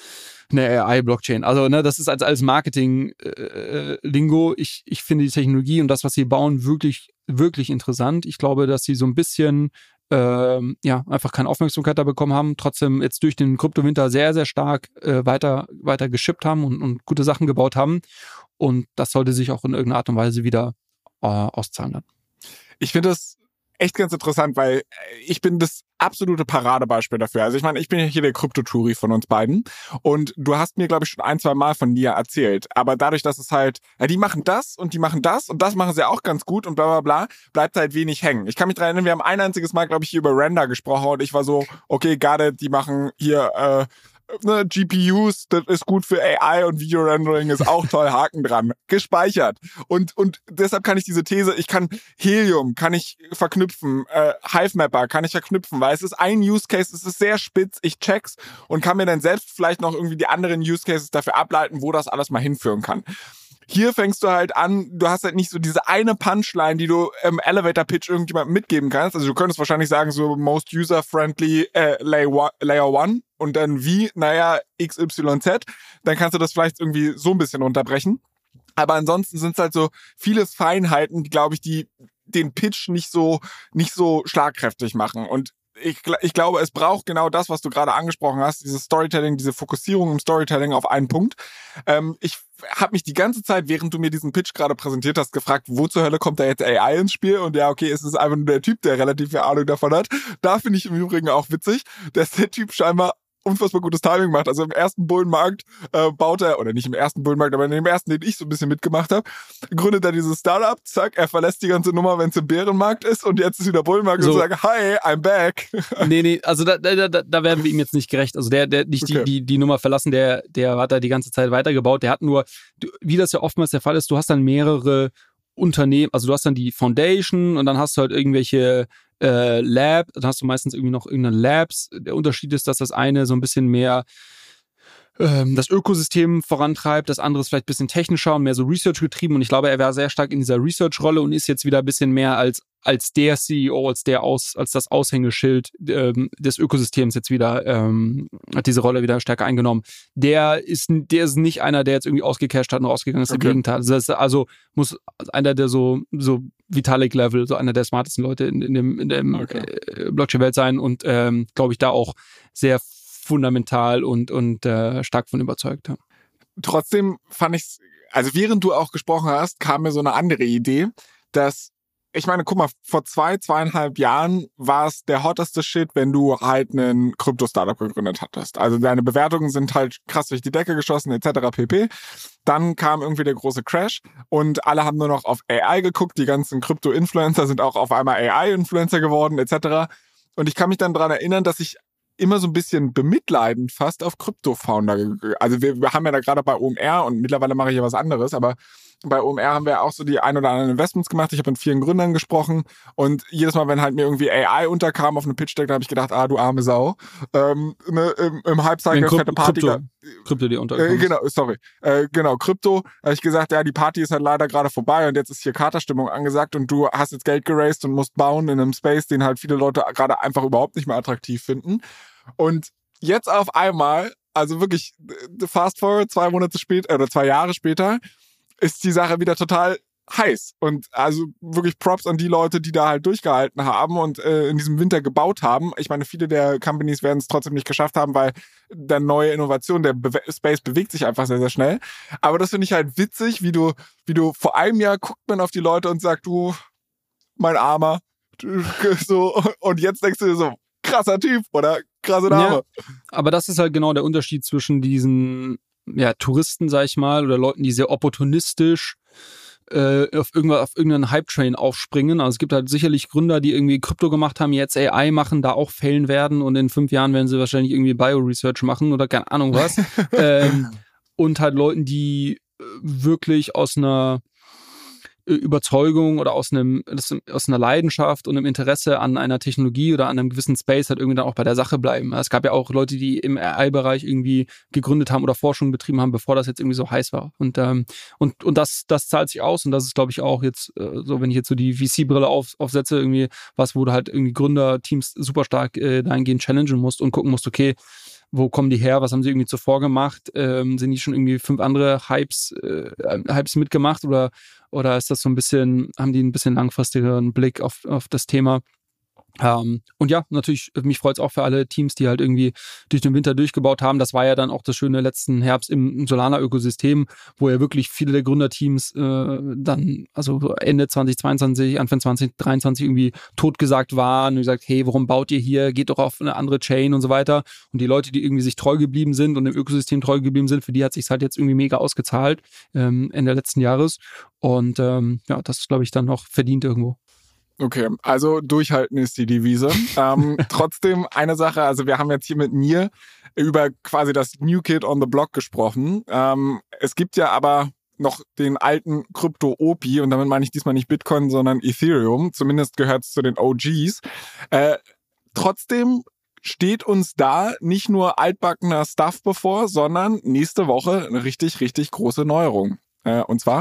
eine A I-Blockchain. Also, ne, das ist als alles Marketing-Lingo. Äh, ich, ich finde die Technologie und das, was sie bauen, wirklich, wirklich interessant. Ich glaube, dass sie so ein bisschen ähm, ja, einfach keine Aufmerksamkeit da bekommen haben, trotzdem jetzt durch den Kryptowinter sehr, sehr stark äh, weiter, weiter geschippt haben und, und gute Sachen gebaut haben. Und das sollte sich auch in irgendeiner Art und Weise wieder äh, auszahlen dann. Ich finde das echt ganz interessant, weil ich bin das absolute Paradebeispiel dafür. Also ich meine, ich bin ja hier der Krypto-Touri von uns beiden, und du hast mir, glaube ich, schon ein, zwei Mal von Near erzählt. Aber dadurch, dass es halt, ja, die machen das und die machen das und das machen sie auch ganz gut und bla bla bla, bleibt halt wenig hängen. Ich kann mich daran erinnern, wir haben ein einziges Mal, glaube ich, hier über Render gesprochen und ich war so, okay, got it, die machen hier äh, Ne, G P Us, das ist gut für A I und Video-Rendering ist auch toll, Haken dran. Gespeichert. Und und deshalb kann ich diese These, ich kann Helium, kann ich verknüpfen, äh, Hivemapper kann ich verknüpfen, weil es ist ein Use Case, es ist sehr spitz, ich check's und kann mir dann selbst vielleicht noch irgendwie die anderen Use Cases dafür ableiten, wo das alles mal hinführen kann. Hier fängst du halt an, du hast halt nicht so diese eine Punchline, die du im Elevator-Pitch irgendjemandem mitgeben kannst. Also du könntest wahrscheinlich sagen, so most user-friendly äh, Layer One und dann wie, naja, X Y Z. Dann kannst du das vielleicht irgendwie so ein bisschen unterbrechen. Aber ansonsten sind es halt so viele Feinheiten, die, glaube ich, die den Pitch nicht so nicht so schlagkräftig machen. Und Ich, ich glaube, es braucht genau das, was du gerade angesprochen hast, dieses Storytelling, diese Fokussierung im Storytelling auf einen Punkt. Ähm, ich habe mich die ganze Zeit, während du mir diesen Pitch gerade präsentiert hast, gefragt, wo zur Hölle kommt da jetzt A I ins Spiel? Und ja, okay, es ist einfach nur der Typ, der relativ viel Ahnung davon hat. Da finde ich im Übrigen auch witzig, dass der Typ scheinbar unfassbar gutes Timing macht. Also im ersten Bullenmarkt äh, baut er, oder nicht im ersten Bullenmarkt, aber in dem ersten, den ich so ein bisschen mitgemacht habe, gründet er dieses Startup, zack, er verlässt die ganze Nummer, wenn es im Bärenmarkt ist, und jetzt ist wieder Bullenmarkt so. Und sagt, hi, I'm back. Nee, nee, also da, da, da, da werden wir ihm jetzt nicht gerecht. Also der, der nicht okay. die, die, die Nummer verlassen, der, der hat da die ganze Zeit weitergebaut. Der hat nur, wie das ja oftmals der Fall ist, du hast dann mehrere Unternehmen, also du hast dann die Foundation und dann hast du halt irgendwelche äh, Lab, dann hast du meistens irgendwie noch irgendeine Labs. Der Unterschied ist, dass das eine so ein bisschen mehr ähm, das Ökosystem vorantreibt, das andere ist vielleicht ein bisschen technischer und mehr so Research getrieben und ich glaube, er war sehr stark in dieser Research-Rolle und ist jetzt wieder ein bisschen mehr als als der C E O, als der aus, als das Aushängeschild ähm, des Ökosystems jetzt wieder, ähm, hat diese Rolle wieder stärker eingenommen. Der ist, der ist nicht einer, der jetzt irgendwie ausgecasht hat und rausgegangen ist, im Okay. Gegenteil. Also, das ist also muss einer der so, so Vitalik-Level, so einer der smartesten Leute in, in dem, in dem Okay. äh, Blockchain-Welt sein und, ähm, glaube ich, da auch sehr fundamental und, und äh, stark von überzeugt. Ja. Trotzdem fand ich's, also während du auch gesprochen hast, kam mir so eine andere Idee, dass ich meine, guck mal, vor zwei, zweieinhalb Jahren war es der hotteste Shit, wenn du halt einen Krypto-Startup gegründet hattest. Also deine Bewertungen sind halt krass durch die Decke geschossen, et cetera pp. Dann kam irgendwie der große Crash und alle haben nur noch auf A I geguckt. Die ganzen Krypto-Influencer sind auch auf einmal A I-Influencer geworden, et cetera. Und ich kann mich dann daran erinnern, dass ich immer so ein bisschen bemitleidend fast auf Krypto-Founder. ge- Also wir, wir haben ja da gerade bei O M R und mittlerweile mache ich ja was anderes, aber bei O M R haben wir auch so die ein oder anderen Investments gemacht. Ich habe mit vielen Gründern gesprochen und jedes Mal, wenn halt mir irgendwie A I unterkam auf einem Pitch-Deck, da habe ich gedacht, ah, du arme Sau. Ähm, ne, Im im Hype-Cycle Wenn Kryp- fette Party. Krypto, Krypto, die Äh, untergekommen genau, sorry. Äh, genau, Krypto. Da habe ich gesagt, ja, die Party ist halt leider gerade vorbei und jetzt ist hier Katerstimmung angesagt und du hast jetzt Geld geraced und musst bauen in einem Space, den halt viele Leute gerade einfach überhaupt nicht mehr attraktiv finden. Und jetzt auf einmal, also wirklich äh, fast forward, zwei Monate später oder zwei Jahre später, ist die Sache wieder total heiß. Und also wirklich Props an die Leute, die da halt durchgehalten haben und äh, in diesem Winter gebaut haben. Ich meine, viele der Companies werden es trotzdem nicht geschafft haben, weil der neue Innovation, der Be- Space bewegt sich einfach sehr, sehr schnell. Aber das finde ich halt witzig, wie du, wie du vor einem Jahr guckt man auf die Leute und sagt, du, mein Armer, du, so, und jetzt denkst du dir so, krasser Typ oder krasse Dame. Ja, aber das ist halt genau der Unterschied zwischen diesen ja, Touristen, sag ich mal, oder Leuten, die sehr opportunistisch äh, auf, irgendwas, auf irgendeinen Hype-Train aufspringen. Also es gibt halt sicherlich Gründer, die irgendwie Krypto gemacht haben, jetzt A I machen, da auch fällen werden und in fünf Jahren werden sie wahrscheinlich irgendwie Bio-Research machen oder keine Ahnung was. ähm, und halt Leuten, die äh, wirklich aus einer Überzeugung oder aus einem aus einer Leidenschaft und einem Interesse an einer Technologie oder an einem gewissen Space halt irgendwie dann auch bei der Sache bleiben. Es gab ja auch Leute, die im A I-Bereich irgendwie gegründet haben oder Forschung betrieben haben, bevor das jetzt irgendwie so heiß war. Und ähm, und und das das zahlt sich aus und das ist, glaube ich, auch jetzt äh, so, wenn ich jetzt so die V C-Brille auf, aufsetze, irgendwie was, wo du halt irgendwie Gründerteams super stark äh, dahingehend challengen musst und gucken musst, okay, wo kommen die her, was haben sie irgendwie zuvor gemacht, ähm, sind die schon irgendwie fünf andere Hypes, äh, Hypes mitgemacht oder, oder ist das so ein bisschen, haben die ein bisschen langfristigeren Blick auf, auf das Thema? Ähm, und ja, natürlich, mich freut es auch für alle Teams, die halt irgendwie durch den Winter durchgebaut haben. Das war ja dann auch das Schöne letzten Herbst im, im Solana-Ökosystem, wo ja wirklich viele der Gründerteams äh, dann, also Ende zwanzig zweiundzwanzig, Anfang zwanzig dreiundzwanzig irgendwie totgesagt waren und gesagt, hey, warum baut ihr hier? Geht doch auf eine andere Chain und so weiter. Und die Leute, die irgendwie sich treu geblieben sind und dem Ökosystem treu geblieben sind, für die hat sich halt jetzt irgendwie mega ausgezahlt ähm, Ende letzten Jahres. Und ähm, ja, das ist, glaube ich, dann noch verdient irgendwo. Okay, also durchhalten ist die Devise. ähm, trotzdem eine Sache, also wir haben jetzt hier mit Nir über quasi das New Kid on the Block gesprochen. Ähm, es gibt ja aber noch den alten Krypto-O P I und damit meine ich diesmal nicht Bitcoin, sondern Ethereum. Zumindest gehört es zu den O Gs. Äh, trotzdem steht uns da nicht nur altbackener Stuff bevor, sondern nächste Woche eine richtig, richtig große Neuerung. Äh, und zwar?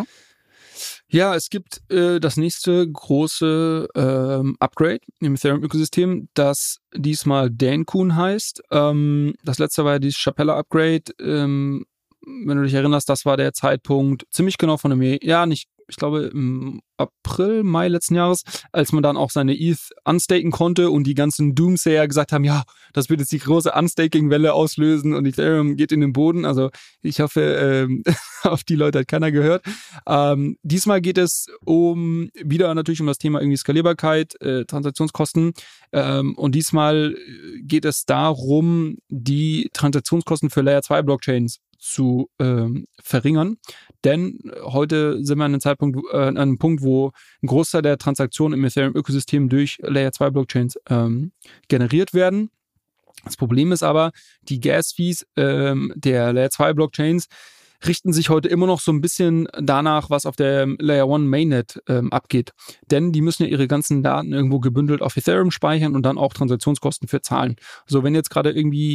Ja, es gibt äh, das nächste große ähm, Upgrade im Ethereum-Ökosystem, das diesmal Dancoon heißt. Ähm, das letzte war ja dieses Chapella-Upgrade. Ähm, wenn du dich erinnerst, das war der Zeitpunkt ziemlich genau von einem Jahr, nicht, ich glaube im April, Mai letzten Jahres, als man dann auch seine E T H unstaken konnte und die ganzen Doomsayer gesagt haben, ja, das wird jetzt die große Unstaking-Welle auslösen und Ethereum geht in den Boden. Also ich hoffe, ähm, auf die Leute hat keiner gehört. Ähm, diesmal geht es um wieder natürlich um das Thema irgendwie Skalierbarkeit, äh, Transaktionskosten. Ähm, und diesmal geht es darum, die Transaktionskosten für Layer zwei Blockchains zu ähm, verringern. Denn heute sind wir an einem Zeitpunkt, äh, an einem Punkt, wo ein Großteil der Transaktionen im Ethereum-Ökosystem durch Layer zwei Blockchains ähm, generiert werden. Das Problem ist aber, die Gas-Fees ähm, der Layer zwei Blockchains richten sich heute immer noch so ein bisschen danach, was auf der Layer eins Mainnet ähm, abgeht. Denn die müssen ja ihre ganzen Daten irgendwo gebündelt auf Ethereum speichern und dann auch Transaktionskosten für zahlen. So, wenn jetzt gerade irgendwie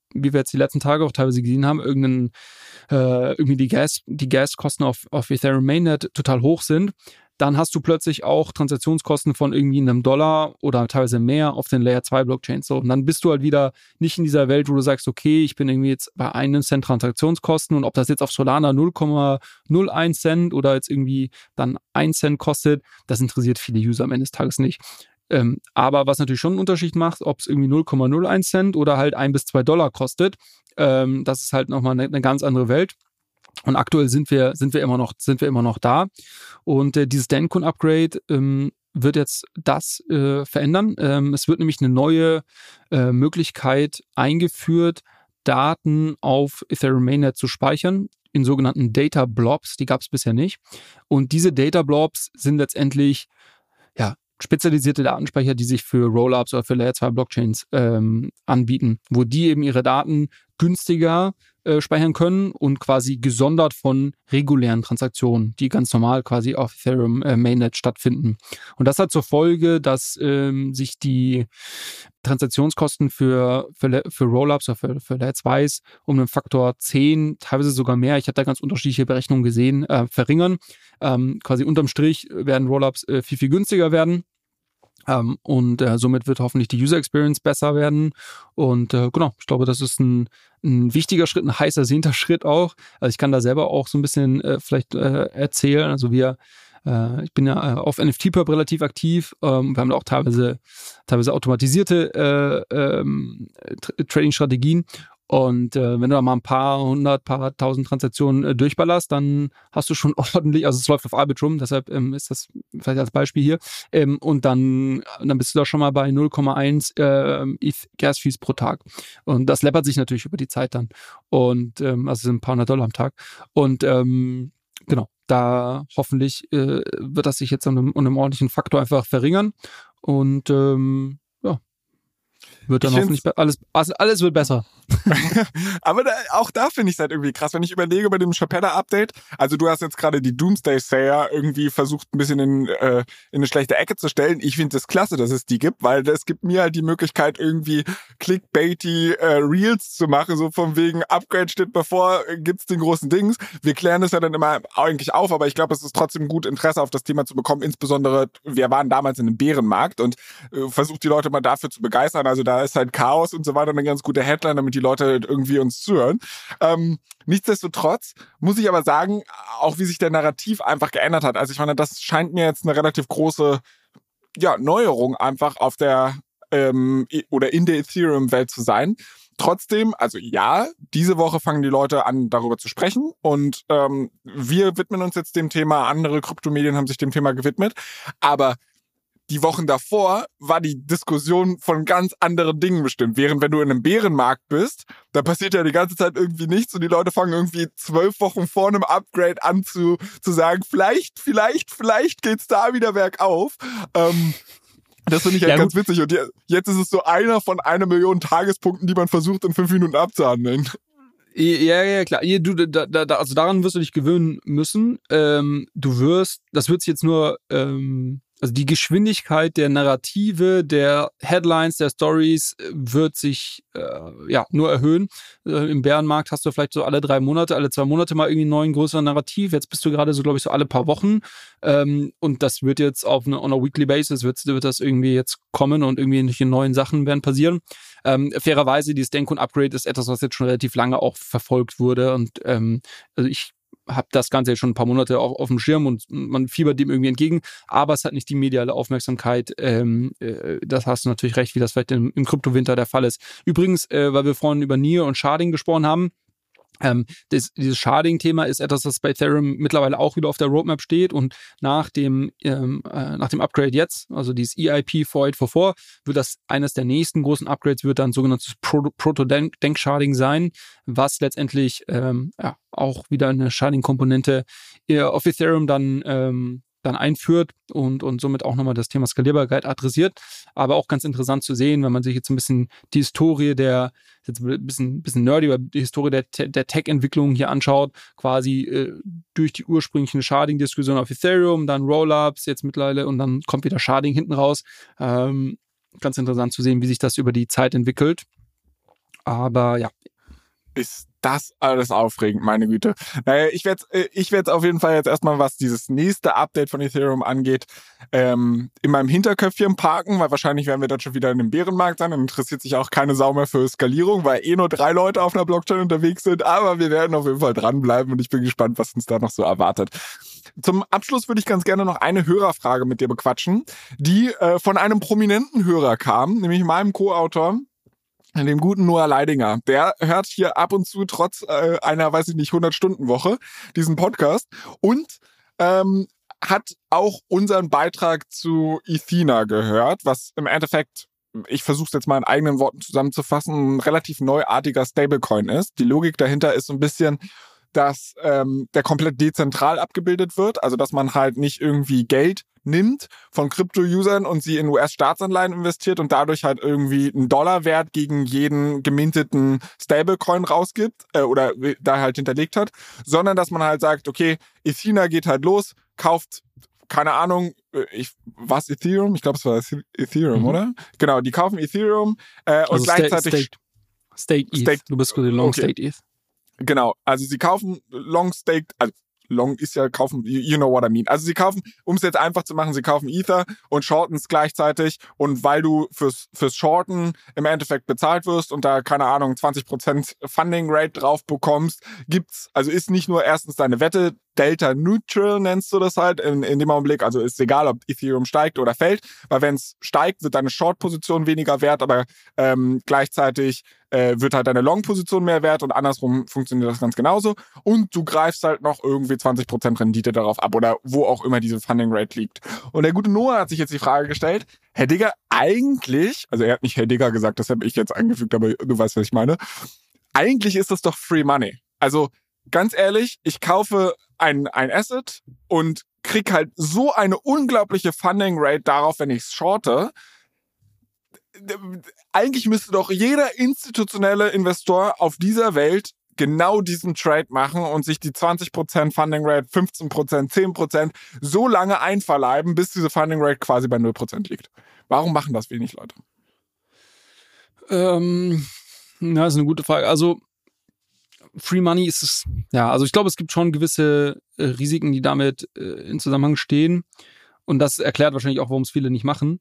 wie wir jetzt die letzten Tage auch teilweise gesehen haben, irgendein, äh, irgendwie die Gas, die Gaskosten auf, auf Ethereum Mainnet total hoch sind, dann hast du plötzlich auch Transaktionskosten von irgendwie einem Dollar oder teilweise mehr auf den Layer zwei Blockchains. So, und dann bist du halt wieder nicht in dieser Welt, wo du sagst, okay, ich bin irgendwie jetzt bei einem Cent Transaktionskosten und ob das jetzt auf Solana null Komma null eins Cent oder jetzt irgendwie dann ein Cent kostet, das interessiert viele User am Ende des Tages nicht. Ähm, aber was natürlich schon einen Unterschied macht, ob es irgendwie null Komma null eins Cent oder halt ein bis zwei Dollar kostet, ähm, das ist halt nochmal eine, eine ganz andere Welt. Und aktuell sind wir, sind wir immer noch, sind wir immer noch da. Und äh, dieses Dencun-Upgrade ähm, wird jetzt das äh, verändern. Ähm, es wird nämlich eine neue äh, Möglichkeit eingeführt, Daten auf Ethereum Mainnet zu speichern, in sogenannten Data Blobs. Die gab es bisher nicht. Und diese Data Blobs sind letztendlich, ja, spezialisierte Datenspeicher, die sich für Rollups oder für Layer zwei Blockchains ähm, anbieten, wo die eben ihre Daten günstiger äh, speichern können und quasi gesondert von regulären Transaktionen, die ganz normal quasi auf Ethereum äh, Mainnet stattfinden. Und das hat zur Folge, dass ähm, sich die Transaktionskosten für, für, für Rollups oder für, für Layer zweis um einen Faktor zehn, teilweise sogar mehr, ich habe da ganz unterschiedliche Berechnungen gesehen, äh, verringern. Ähm, quasi unterm Strich werden Rollups äh, viel, viel günstiger werden. Um, und äh, somit wird hoffentlich die User Experience besser werden. Und äh, genau, ich glaube, das ist ein, ein wichtiger Schritt, ein heiß ersehnter Schritt auch. Also ich kann da selber auch so ein bisschen äh, vielleicht äh, erzählen. Also wir, äh, ich bin ja äh, auf N F T Pub relativ aktiv. Ähm, wir haben da auch teilweise, teilweise automatisierte äh, ähm, Trading-Strategien. Und äh, wenn du da mal ein paar hundert, paar tausend Transaktionen äh, durchballerst, dann hast du schon ordentlich, also es läuft auf Arbitrum, deshalb ähm, ist das vielleicht als Beispiel hier, ähm, und dann, dann bist du da schon mal bei null Komma eins äh, E T H Gas-Fees pro Tag. Und das läppert sich natürlich über die Zeit dann. Und ähm, also sind ein paar hundert Dollar am Tag. Und ähm, genau, da hoffentlich äh, wird das sich jetzt an einem, an einem ordentlichen Faktor einfach verringern. Und ähm, ja, wird dann hoffentlich be- alles, also alles wird besser. Aber da, auch da finde ich es halt irgendwie krass, wenn ich überlege bei dem Chapella-Update, also du hast jetzt gerade die Doomsday-Sayer irgendwie versucht, ein bisschen in, äh, in eine schlechte Ecke zu stellen. Ich finde es das klasse, dass es die gibt, weil das gibt mir halt die Möglichkeit, irgendwie clickbaity äh, Reels zu machen, so von wegen Upgrade steht bevor, gibt's den großen Dings. Wir klären das ja dann immer eigentlich auf, aber ich glaube, es ist trotzdem gut, Interesse auf das Thema zu bekommen, insbesondere wir waren damals in einem Bärenmarkt und äh, versucht die Leute mal dafür zu begeistern, also da ist halt Chaos und so weiter eine ganz gute Headline, damit die Leute irgendwie uns zuhören. Ähm, nichtsdestotrotz muss ich aber sagen, auch wie sich der Narrativ einfach geändert hat. Also ich meine, das scheint mir jetzt eine relativ große ja, Neuerung einfach auf der ähm, oder in der Ethereum-Welt zu sein. Trotzdem, also ja, diese Woche fangen die Leute an, darüber zu sprechen und ähm, wir widmen uns jetzt dem Thema, andere Kryptomedien haben sich dem Thema gewidmet, aber die Wochen davor war die Diskussion von ganz anderen Dingen bestimmt. Während wenn du in einem Bärenmarkt bist, da passiert ja die ganze Zeit irgendwie nichts und die Leute fangen irgendwie zwölf Wochen vor einem Upgrade an zu, zu sagen, vielleicht, vielleicht, vielleicht geht's da wieder bergauf. Ähm, das finde ich halt ja ganz witzig. Und jetzt ist es so einer von einer Million Tagespunkten, die man versucht in fünf Minuten abzuhandeln. Ja, ja, klar. Du, da, da, also daran wirst du dich gewöhnen müssen. Ähm, du wirst, das wird sich jetzt nur, ähm, also die Geschwindigkeit der Narrative, der Headlines, der Stories wird sich äh, ja nur erhöhen. Äh, Im Bärenmarkt hast du vielleicht so alle drei Monate, alle zwei Monate mal irgendwie einen neuen größeren Narrativ. Jetzt bist du gerade so, glaube ich, so alle paar Wochen. Ähm, und das wird jetzt auf eine on a weekly basis wird, wird das irgendwie jetzt kommen und irgendwie irgendwelche neuen Sachen werden passieren. Ähm, fairerweise, dieses Dencun-Upgrade ist etwas, was jetzt schon relativ lange auch verfolgt wurde. Und ähm, also ich habe das Ganze jetzt schon ein paar Monate auf, auf dem Schirm und man fiebert dem irgendwie entgegen, aber es hat nicht die mediale Aufmerksamkeit. Ähm, äh, das hast du natürlich recht, wie das vielleicht im, im Kryptowinter der Fall ist. Übrigens, äh, weil wir vorhin über Near und Sharding gesprochen haben, Ähm, das, dieses Sharding-Thema ist etwas, das bei Ethereum mittlerweile auch wieder auf der Roadmap steht und nach dem, ähm, äh, nach dem Upgrade jetzt, also dieses E I P vier acht vier vier, wird das eines der nächsten großen Upgrades, wird dann sogenanntes Pro- Proto-Denk-Sharding sein, was letztendlich ähm, ja, auch wieder eine Sharding-Komponente auf Ethereum dann ähm, dann einführt und, und somit auch nochmal das Thema Skalierbarkeit adressiert. Aber auch ganz interessant zu sehen, wenn man sich jetzt ein bisschen die Historie der, jetzt ein bisschen, bisschen nerdy, aber die Historie der, der Tech-Entwicklung hier anschaut, quasi äh, durch die ursprünglichen Sharding-Diskussionen auf Ethereum, dann Rollups jetzt mittlerweile und dann kommt wieder Sharding hinten raus. Ähm, ganz interessant zu sehen, wie sich das über die Zeit entwickelt. Aber ja. Ist das alles aufregend, meine Güte. Naja, ich werde ich werde auf jeden Fall jetzt erstmal, was dieses nächste Update von Ethereum angeht, ähm, in meinem Hinterköpfchen parken, weil wahrscheinlich werden wir dann schon wieder in einem Bärenmarkt sein. Dann interessiert sich auch keine Sau mehr für Skalierung, weil eh nur drei Leute auf einer Blockchain unterwegs sind. Aber wir werden auf jeden Fall dranbleiben und ich bin gespannt, was uns da noch so erwartet. Zum Abschluss würde ich ganz gerne noch eine Hörerfrage mit dir bequatschen, die äh, von einem prominenten Hörer kam, nämlich meinem Co-Autor, dem guten Noah Leidinger. Der hört hier ab und zu trotz äh, einer, weiß ich nicht, hundert-Stunden-Woche diesen Podcast und ähm, hat auch unseren Beitrag zu Ethena gehört, was im Endeffekt, ich versuche es jetzt mal in eigenen Worten zusammenzufassen, ein relativ neuartiger Stablecoin ist. Die Logik dahinter ist so ein bisschen, dass ähm, der komplett dezentral abgebildet wird, also dass man halt nicht irgendwie Geld nimmt von Krypto-Usern und sie in U S-Staatsanleihen investiert und dadurch halt irgendwie einen Dollarwert gegen jeden geminteten Stablecoin rausgibt äh, oder da halt hinterlegt hat, sondern dass man halt sagt, okay, Ethena geht halt los, kauft, keine Ahnung, ich was Ethereum? Ich glaube, es war Ethereum, mhm. oder? Genau, die kaufen Ethereum äh, und also gleichzeitig Staked E T H. Du bist gut Long okay. Staked E T H. Genau, also sie kaufen Long Staked, also Long ist ja kaufen, you know what I mean. Also sie kaufen, um es jetzt einfach zu machen, sie kaufen Ether und shorten es gleichzeitig und weil du fürs fürs Shorten im Endeffekt bezahlt wirst und da, keine Ahnung, zwanzig Prozent Funding Rate drauf bekommst, gibt's, also ist nicht nur erstens deine Wette Delta Neutral, nennst du das halt in, in dem Augenblick, also ist egal, ob Ethereum steigt oder fällt, weil wenn es steigt, wird deine Short-Position weniger wert, aber ähm, gleichzeitig äh, wird halt deine Long-Position mehr wert und andersrum funktioniert das ganz genauso und du greifst halt noch irgendwie zwanzig Prozent Rendite darauf ab oder wo auch immer diese Funding Rate liegt. Und der gute Noah hat sich jetzt die Frage gestellt, Herr Digger, eigentlich, also er hat nicht Herr Digger gesagt, das habe ich jetzt angefügt, aber du weißt, was ich meine, eigentlich ist das doch Free Money. Also ganz ehrlich, ich kaufe ein, ein Asset und krieg halt so eine unglaubliche Funding Rate darauf, wenn ich es shorte. Eigentlich müsste doch jeder institutionelle Investor auf dieser Welt genau diesen Trade machen und sich die zwanzig Prozent Funding Rate, fünfzehn Prozent, zehn Prozent so lange einverleiben, bis diese Funding Rate quasi bei null Prozent liegt. Warum machen das wenig Leute? Ähm, na, das ist eine gute Frage. Also Free Money ist es, ja, also ich glaube, es gibt schon gewisse äh, Risiken, die damit äh, in Zusammenhang stehen. Und das erklärt wahrscheinlich auch, warum es viele nicht machen.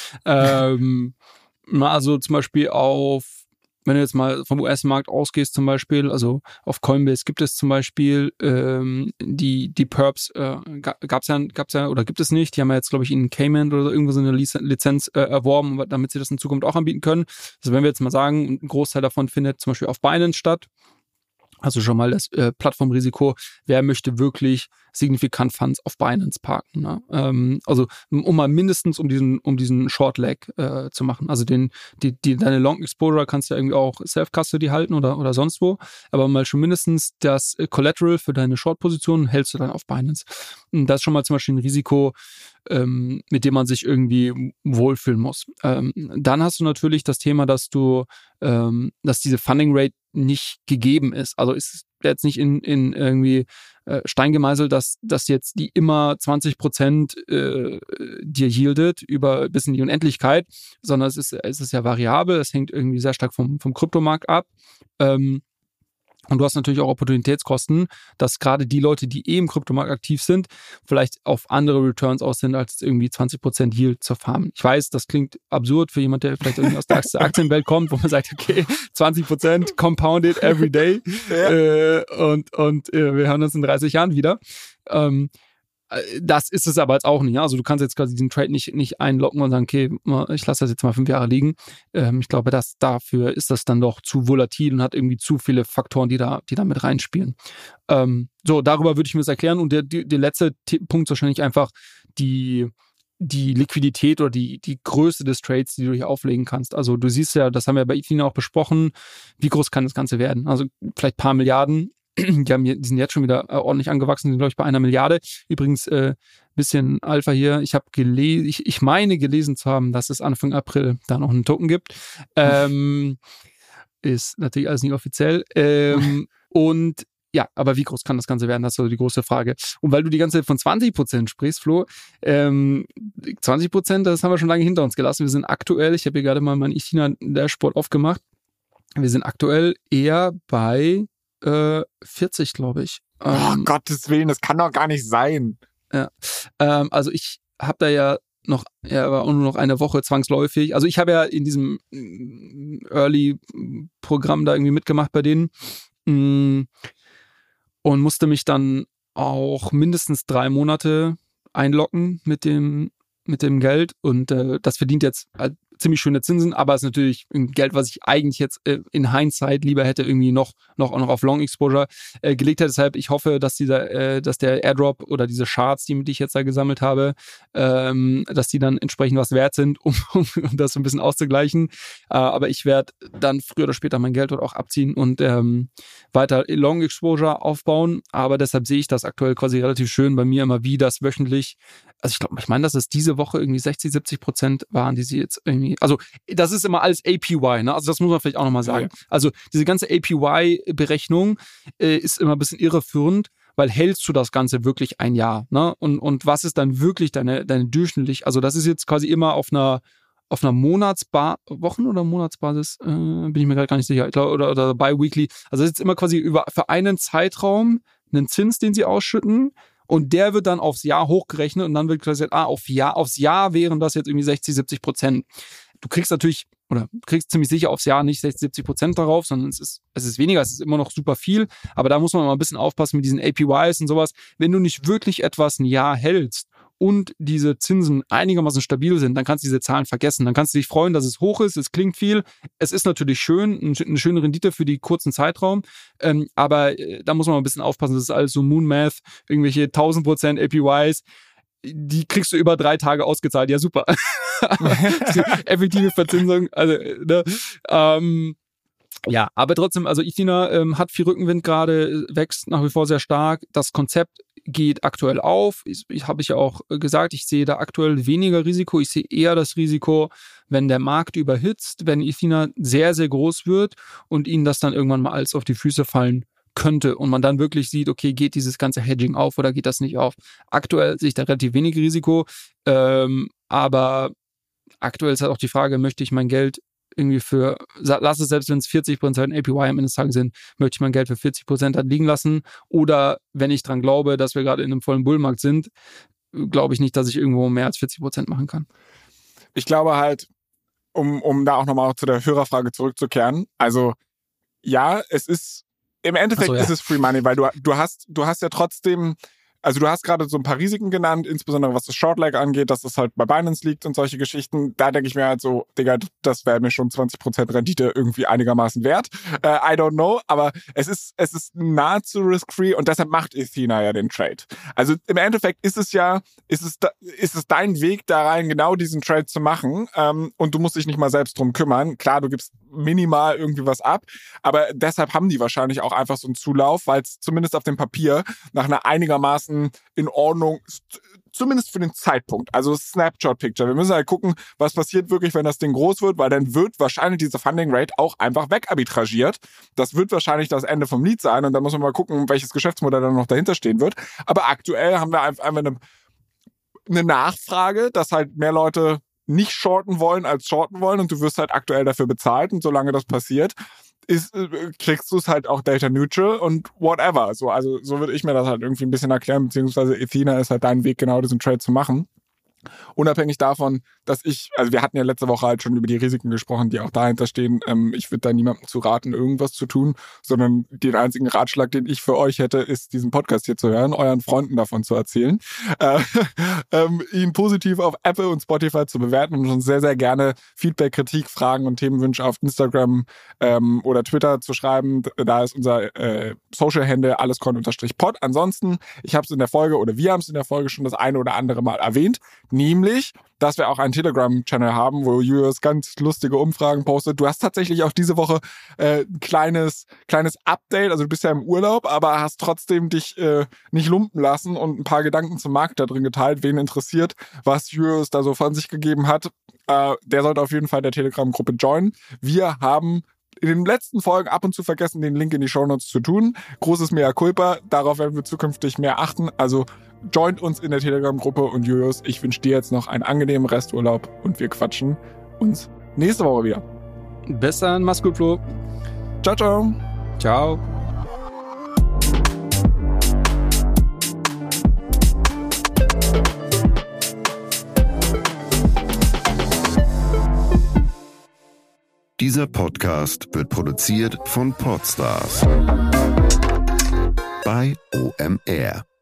ähm, also zum Beispiel auf, wenn du jetzt mal vom U S-Markt ausgehst zum Beispiel, also auf Coinbase gibt es zum Beispiel ähm, die die Perps, äh, gab's ja, gab's ja oder gibt es nicht. Die haben ja jetzt, glaube ich, in Cayman oder irgendwo so eine Lizenz äh, erworben, damit sie das in Zukunft auch anbieten können. Also wenn wir jetzt mal sagen, ein Großteil davon findet zum Beispiel auf Binance statt, also schon mal das äh, Plattformrisiko, wer möchte wirklich signifikant Funds auf Binance parken. Ne? Ähm, also um mal mindestens um diesen um diesen Short Leg äh, zu machen. Also den die, die deine Long Exposure kannst du ja irgendwie auch Self-Custody halten oder oder sonst wo, aber mal schon mindestens das äh, Collateral für deine Short-Position hältst du dann auf Binance. Und das ist schon mal zum Beispiel ein Risiko, ähm, mit dem man sich irgendwie wohlfühlen muss. Ähm, dann hast du natürlich das Thema, dass du ähm, dass diese Funding Rate nicht gegeben ist. Also ist jetzt nicht in, in irgendwie äh, Stein gemeißelt, dass, dass jetzt die immer zwanzig Prozent äh, dir yieldet über bis in die Unendlichkeit, sondern es ist, es ist ja variabel, es hängt irgendwie sehr stark vom, vom Kryptomarkt ab. Ähm, Und du hast natürlich auch Opportunitätskosten, dass gerade die Leute, die eh im Kryptomarkt aktiv sind, vielleicht auf andere Returns aus sind, als irgendwie zwanzig Prozent Yield zu farmen. Ich weiß, das klingt absurd für jemand, der vielleicht irgendwie aus der Aktienwelt kommt, wo man sagt, okay, zwanzig Prozent compounded every day ja. äh, und, und äh, wir hören uns in dreißig Jahren wieder. Ähm, Das ist es aber jetzt auch nicht. Also du kannst jetzt quasi diesen Trade nicht, nicht einloggen und sagen, okay, ich lasse das jetzt mal fünf Jahre liegen. Ähm, ich glaube, dass dafür ist das dann doch zu volatil und hat irgendwie zu viele Faktoren, die da, die da mit reinspielen. Ähm, so, darüber würde ich mir das erklären. Und der, der, der letzte T- Punkt ist wahrscheinlich einfach die, die Liquidität oder die, die Größe des Trades, die du hier auflegen kannst. Also du siehst ja, das haben wir bei Ethena auch besprochen, wie groß kann das Ganze werden? Also vielleicht ein paar Milliarden. Die, haben, die sind jetzt schon wieder ordentlich angewachsen, sind, glaube ich, bei einer Milliarde. Übrigens, äh, bisschen Alpha hier. Ich habe gelesen, ich, ich meine gelesen zu haben, dass es Anfang April da noch einen Token gibt. Ähm, ist natürlich alles nicht offiziell. Ähm, und ja, aber wie groß kann das Ganze werden? Das ist so die große Frage. Und weil du die ganze Zeit von zwanzig Prozent sprichst, Flo, ähm, zwanzig Prozent, das haben wir schon lange hinter uns gelassen. Wir sind aktuell, ich habe hier gerade mal mein Ethena-Dashboard aufgemacht, Wir sind aktuell eher bei äh, vierzig, glaube ich. Oh, Ähm, Gottes Willen, das kann doch gar nicht sein. Ja, ähm, also ich habe da ja noch, ja, aber auch nur noch eine Woche zwangsläufig. Also ich habe ja in diesem Early-Programm da irgendwie mitgemacht bei denen mh, und musste mich dann auch mindestens drei Monate einloggen mit dem mit dem Geld und äh, das verdient jetzt halt ziemlich schöne Zinsen, aber es ist natürlich ein Geld, was ich eigentlich jetzt äh, in Hindsight lieber hätte irgendwie noch noch auch noch auf Long Exposure äh, gelegt hätte. Deshalb ich hoffe, dass dieser äh, dass der Airdrop oder diese Shards, die, die ich jetzt da gesammelt habe, ähm, dass die dann entsprechend was wert sind, um, um, um das so ein bisschen auszugleichen. Äh, aber ich werde dann früher oder später mein Geld dort auch abziehen und ähm, weiter Long Exposure aufbauen. Aber deshalb sehe ich das aktuell quasi relativ schön bei mir immer, wie das wöchentlich. Also ich glaube, ich meine, dass es diese Woche irgendwie sechzig, siebzig Prozent waren, die sie jetzt irgendwie, also das ist immer alles A P Y, ne? Also das muss man vielleicht auch nochmal sagen. Ja. Also diese ganze A P Y-Berechnung äh, ist immer ein bisschen irreführend, weil hältst du das Ganze wirklich ein Jahr, ne? Und, und was ist dann wirklich deine, deine durchschnittlich, also das ist jetzt quasi immer auf einer auf einer Monatsbasis, Wochen- oder Monatsbasis, äh, bin ich mir gerade gar nicht sicher, ich glaube, oder, oder bi-weekly, also das ist jetzt immer quasi über für einen Zeitraum einen Zins, den sie ausschütten. Und der wird dann aufs Jahr hochgerechnet und dann wird gesagt, ah, auf Jahr, aufs Jahr wären das jetzt irgendwie sechzig, siebzig Prozent. Du kriegst natürlich, oder kriegst ziemlich sicher aufs Jahr nicht sechzig, siebzig Prozent darauf, sondern es ist, es ist weniger, es ist immer noch super viel. Aber da muss man mal ein bisschen aufpassen mit diesen A P Ys und sowas. Wenn du nicht wirklich etwas ein Jahr hältst und diese Zinsen einigermaßen stabil sind, dann kannst du diese Zahlen vergessen. Dann kannst du dich freuen, dass es hoch ist, es klingt viel. Es ist natürlich schön, eine schöne Rendite für die kurzen Zeitraum, ähm, aber äh, da muss man mal ein bisschen aufpassen. Das ist alles so Moon Math, irgendwelche tausend Prozent A P Ys, die kriegst du über drei Tage ausgezahlt. Ja, super. Effektive Verzinsung, also, ne, ähm, ja, aber trotzdem, also Ethina ähm, hat viel Rückenwind gerade, wächst nach wie vor sehr stark. Das Konzept geht aktuell auf. Ich, ich habe ich ja auch gesagt, ich sehe da aktuell weniger Risiko. Ich sehe eher das Risiko, wenn der Markt überhitzt, wenn Ethina sehr, sehr groß wird und ihnen das dann irgendwann mal alles auf die Füße fallen könnte und man dann wirklich sieht, okay, geht dieses ganze Hedging auf oder geht das nicht auf? Aktuell sehe ich da relativ wenig Risiko, ähm, aber aktuell ist halt auch die Frage, möchte ich mein Geld irgendwie für, lass es selbst, wenn es vierzig Prozent A P Y am Ende des Tages sind, möchte ich mein Geld für vierzig Prozent halt liegen lassen. Oder wenn ich dran glaube, dass wir gerade in einem vollen Bullmarkt sind, glaube ich nicht, dass ich irgendwo mehr als vierzig Prozent machen kann. Ich glaube halt, um, um da auch nochmal zu der Hörerfrage zurückzukehren, also ja, es ist, im Endeffekt so, ja. ist es Free Money, weil du, du hast, du hast ja trotzdem, also du hast gerade so ein paar Risiken genannt, insbesondere was das Short-Leg angeht, dass das halt bei Binance liegt und solche Geschichten. Da denke ich mir halt so, Digga, das wäre mir schon zwanzig Prozent Rendite irgendwie einigermaßen wert. Äh, I don't know, aber es ist es ist nahezu risk-free und deshalb macht Ethina ja den Trade. Also im Endeffekt ist es ja, ist es, da, ist es dein Weg da rein, genau diesen Trade zu machen, ähm, und du musst dich nicht mal selbst drum kümmern. Klar, du gibst minimal irgendwie was ab, aber deshalb haben die wahrscheinlich auch einfach so einen Zulauf, weil es zumindest auf dem Papier nach einer einigermaßen in Ordnung, zumindest für den Zeitpunkt, also Snapshot-Picture. Wir müssen halt gucken, was passiert wirklich, wenn das Ding groß wird, weil dann wird wahrscheinlich diese Funding-Rate auch einfach wegarbitragiert. Das wird wahrscheinlich das Ende vom Lied sein und dann muss man mal gucken, welches Geschäftsmodell dann noch dahinter stehen wird. Aber aktuell haben wir einfach eine, eine Nachfrage, dass halt mehr Leute nicht shorten wollen als shorten wollen und du wirst halt aktuell dafür bezahlt und solange das passiert, ist, kriegst du es halt auch Data Neutral und whatever. So, also so würde ich mir das halt irgendwie ein bisschen erklären, beziehungsweise Ethina ist halt dein Weg, genau diesen Trade zu machen. Unabhängig davon, dass ich, also wir hatten ja letzte Woche halt schon über die Risiken gesprochen, die auch dahinter stehen. Ähm, ich würde da niemandem zu raten, irgendwas zu tun, sondern den einzigen Ratschlag, den ich für euch hätte, ist, diesen Podcast hier zu hören, euren Freunden davon zu erzählen, äh, ähm, ihn positiv auf Apple und Spotify zu bewerten und uns sehr, sehr gerne Feedback, Kritik, Fragen und Themenwünsche auf Instagram ähm, oder Twitter zu schreiben. Da ist unser äh, Social-Handle allescoin-pod. Ansonsten, ich habe es in der Folge oder wir haben es in der Folge schon das eine oder andere Mal erwähnt, nämlich, dass wir auch einen Telegram-Channel haben, wo Julius ganz lustige Umfragen postet. Du hast tatsächlich auch diese Woche äh, ein kleines, kleines Update, also du bist ja im Urlaub, aber hast trotzdem dich äh, nicht lumpen lassen und ein paar Gedanken zum Markt da drin geteilt. Wen interessiert, was Julius da so von sich gegeben hat, äh, der sollte auf jeden Fall der Telegram-Gruppe joinen. Wir haben in den letzten Folgen ab und zu vergessen, den Link in die Shownotes zu tun. Großes Mea Culpa, darauf werden wir zukünftig mehr achten. Also joint uns in der Telegram-Gruppe und Julius, ich wünsche dir jetzt noch einen angenehmen Resturlaub und wir quatschen uns nächste Woche wieder. Bis dann, mach's gut, Flo. Ciao, ciao. Ciao. Dieser Podcast wird produziert von Podstars bei O M R.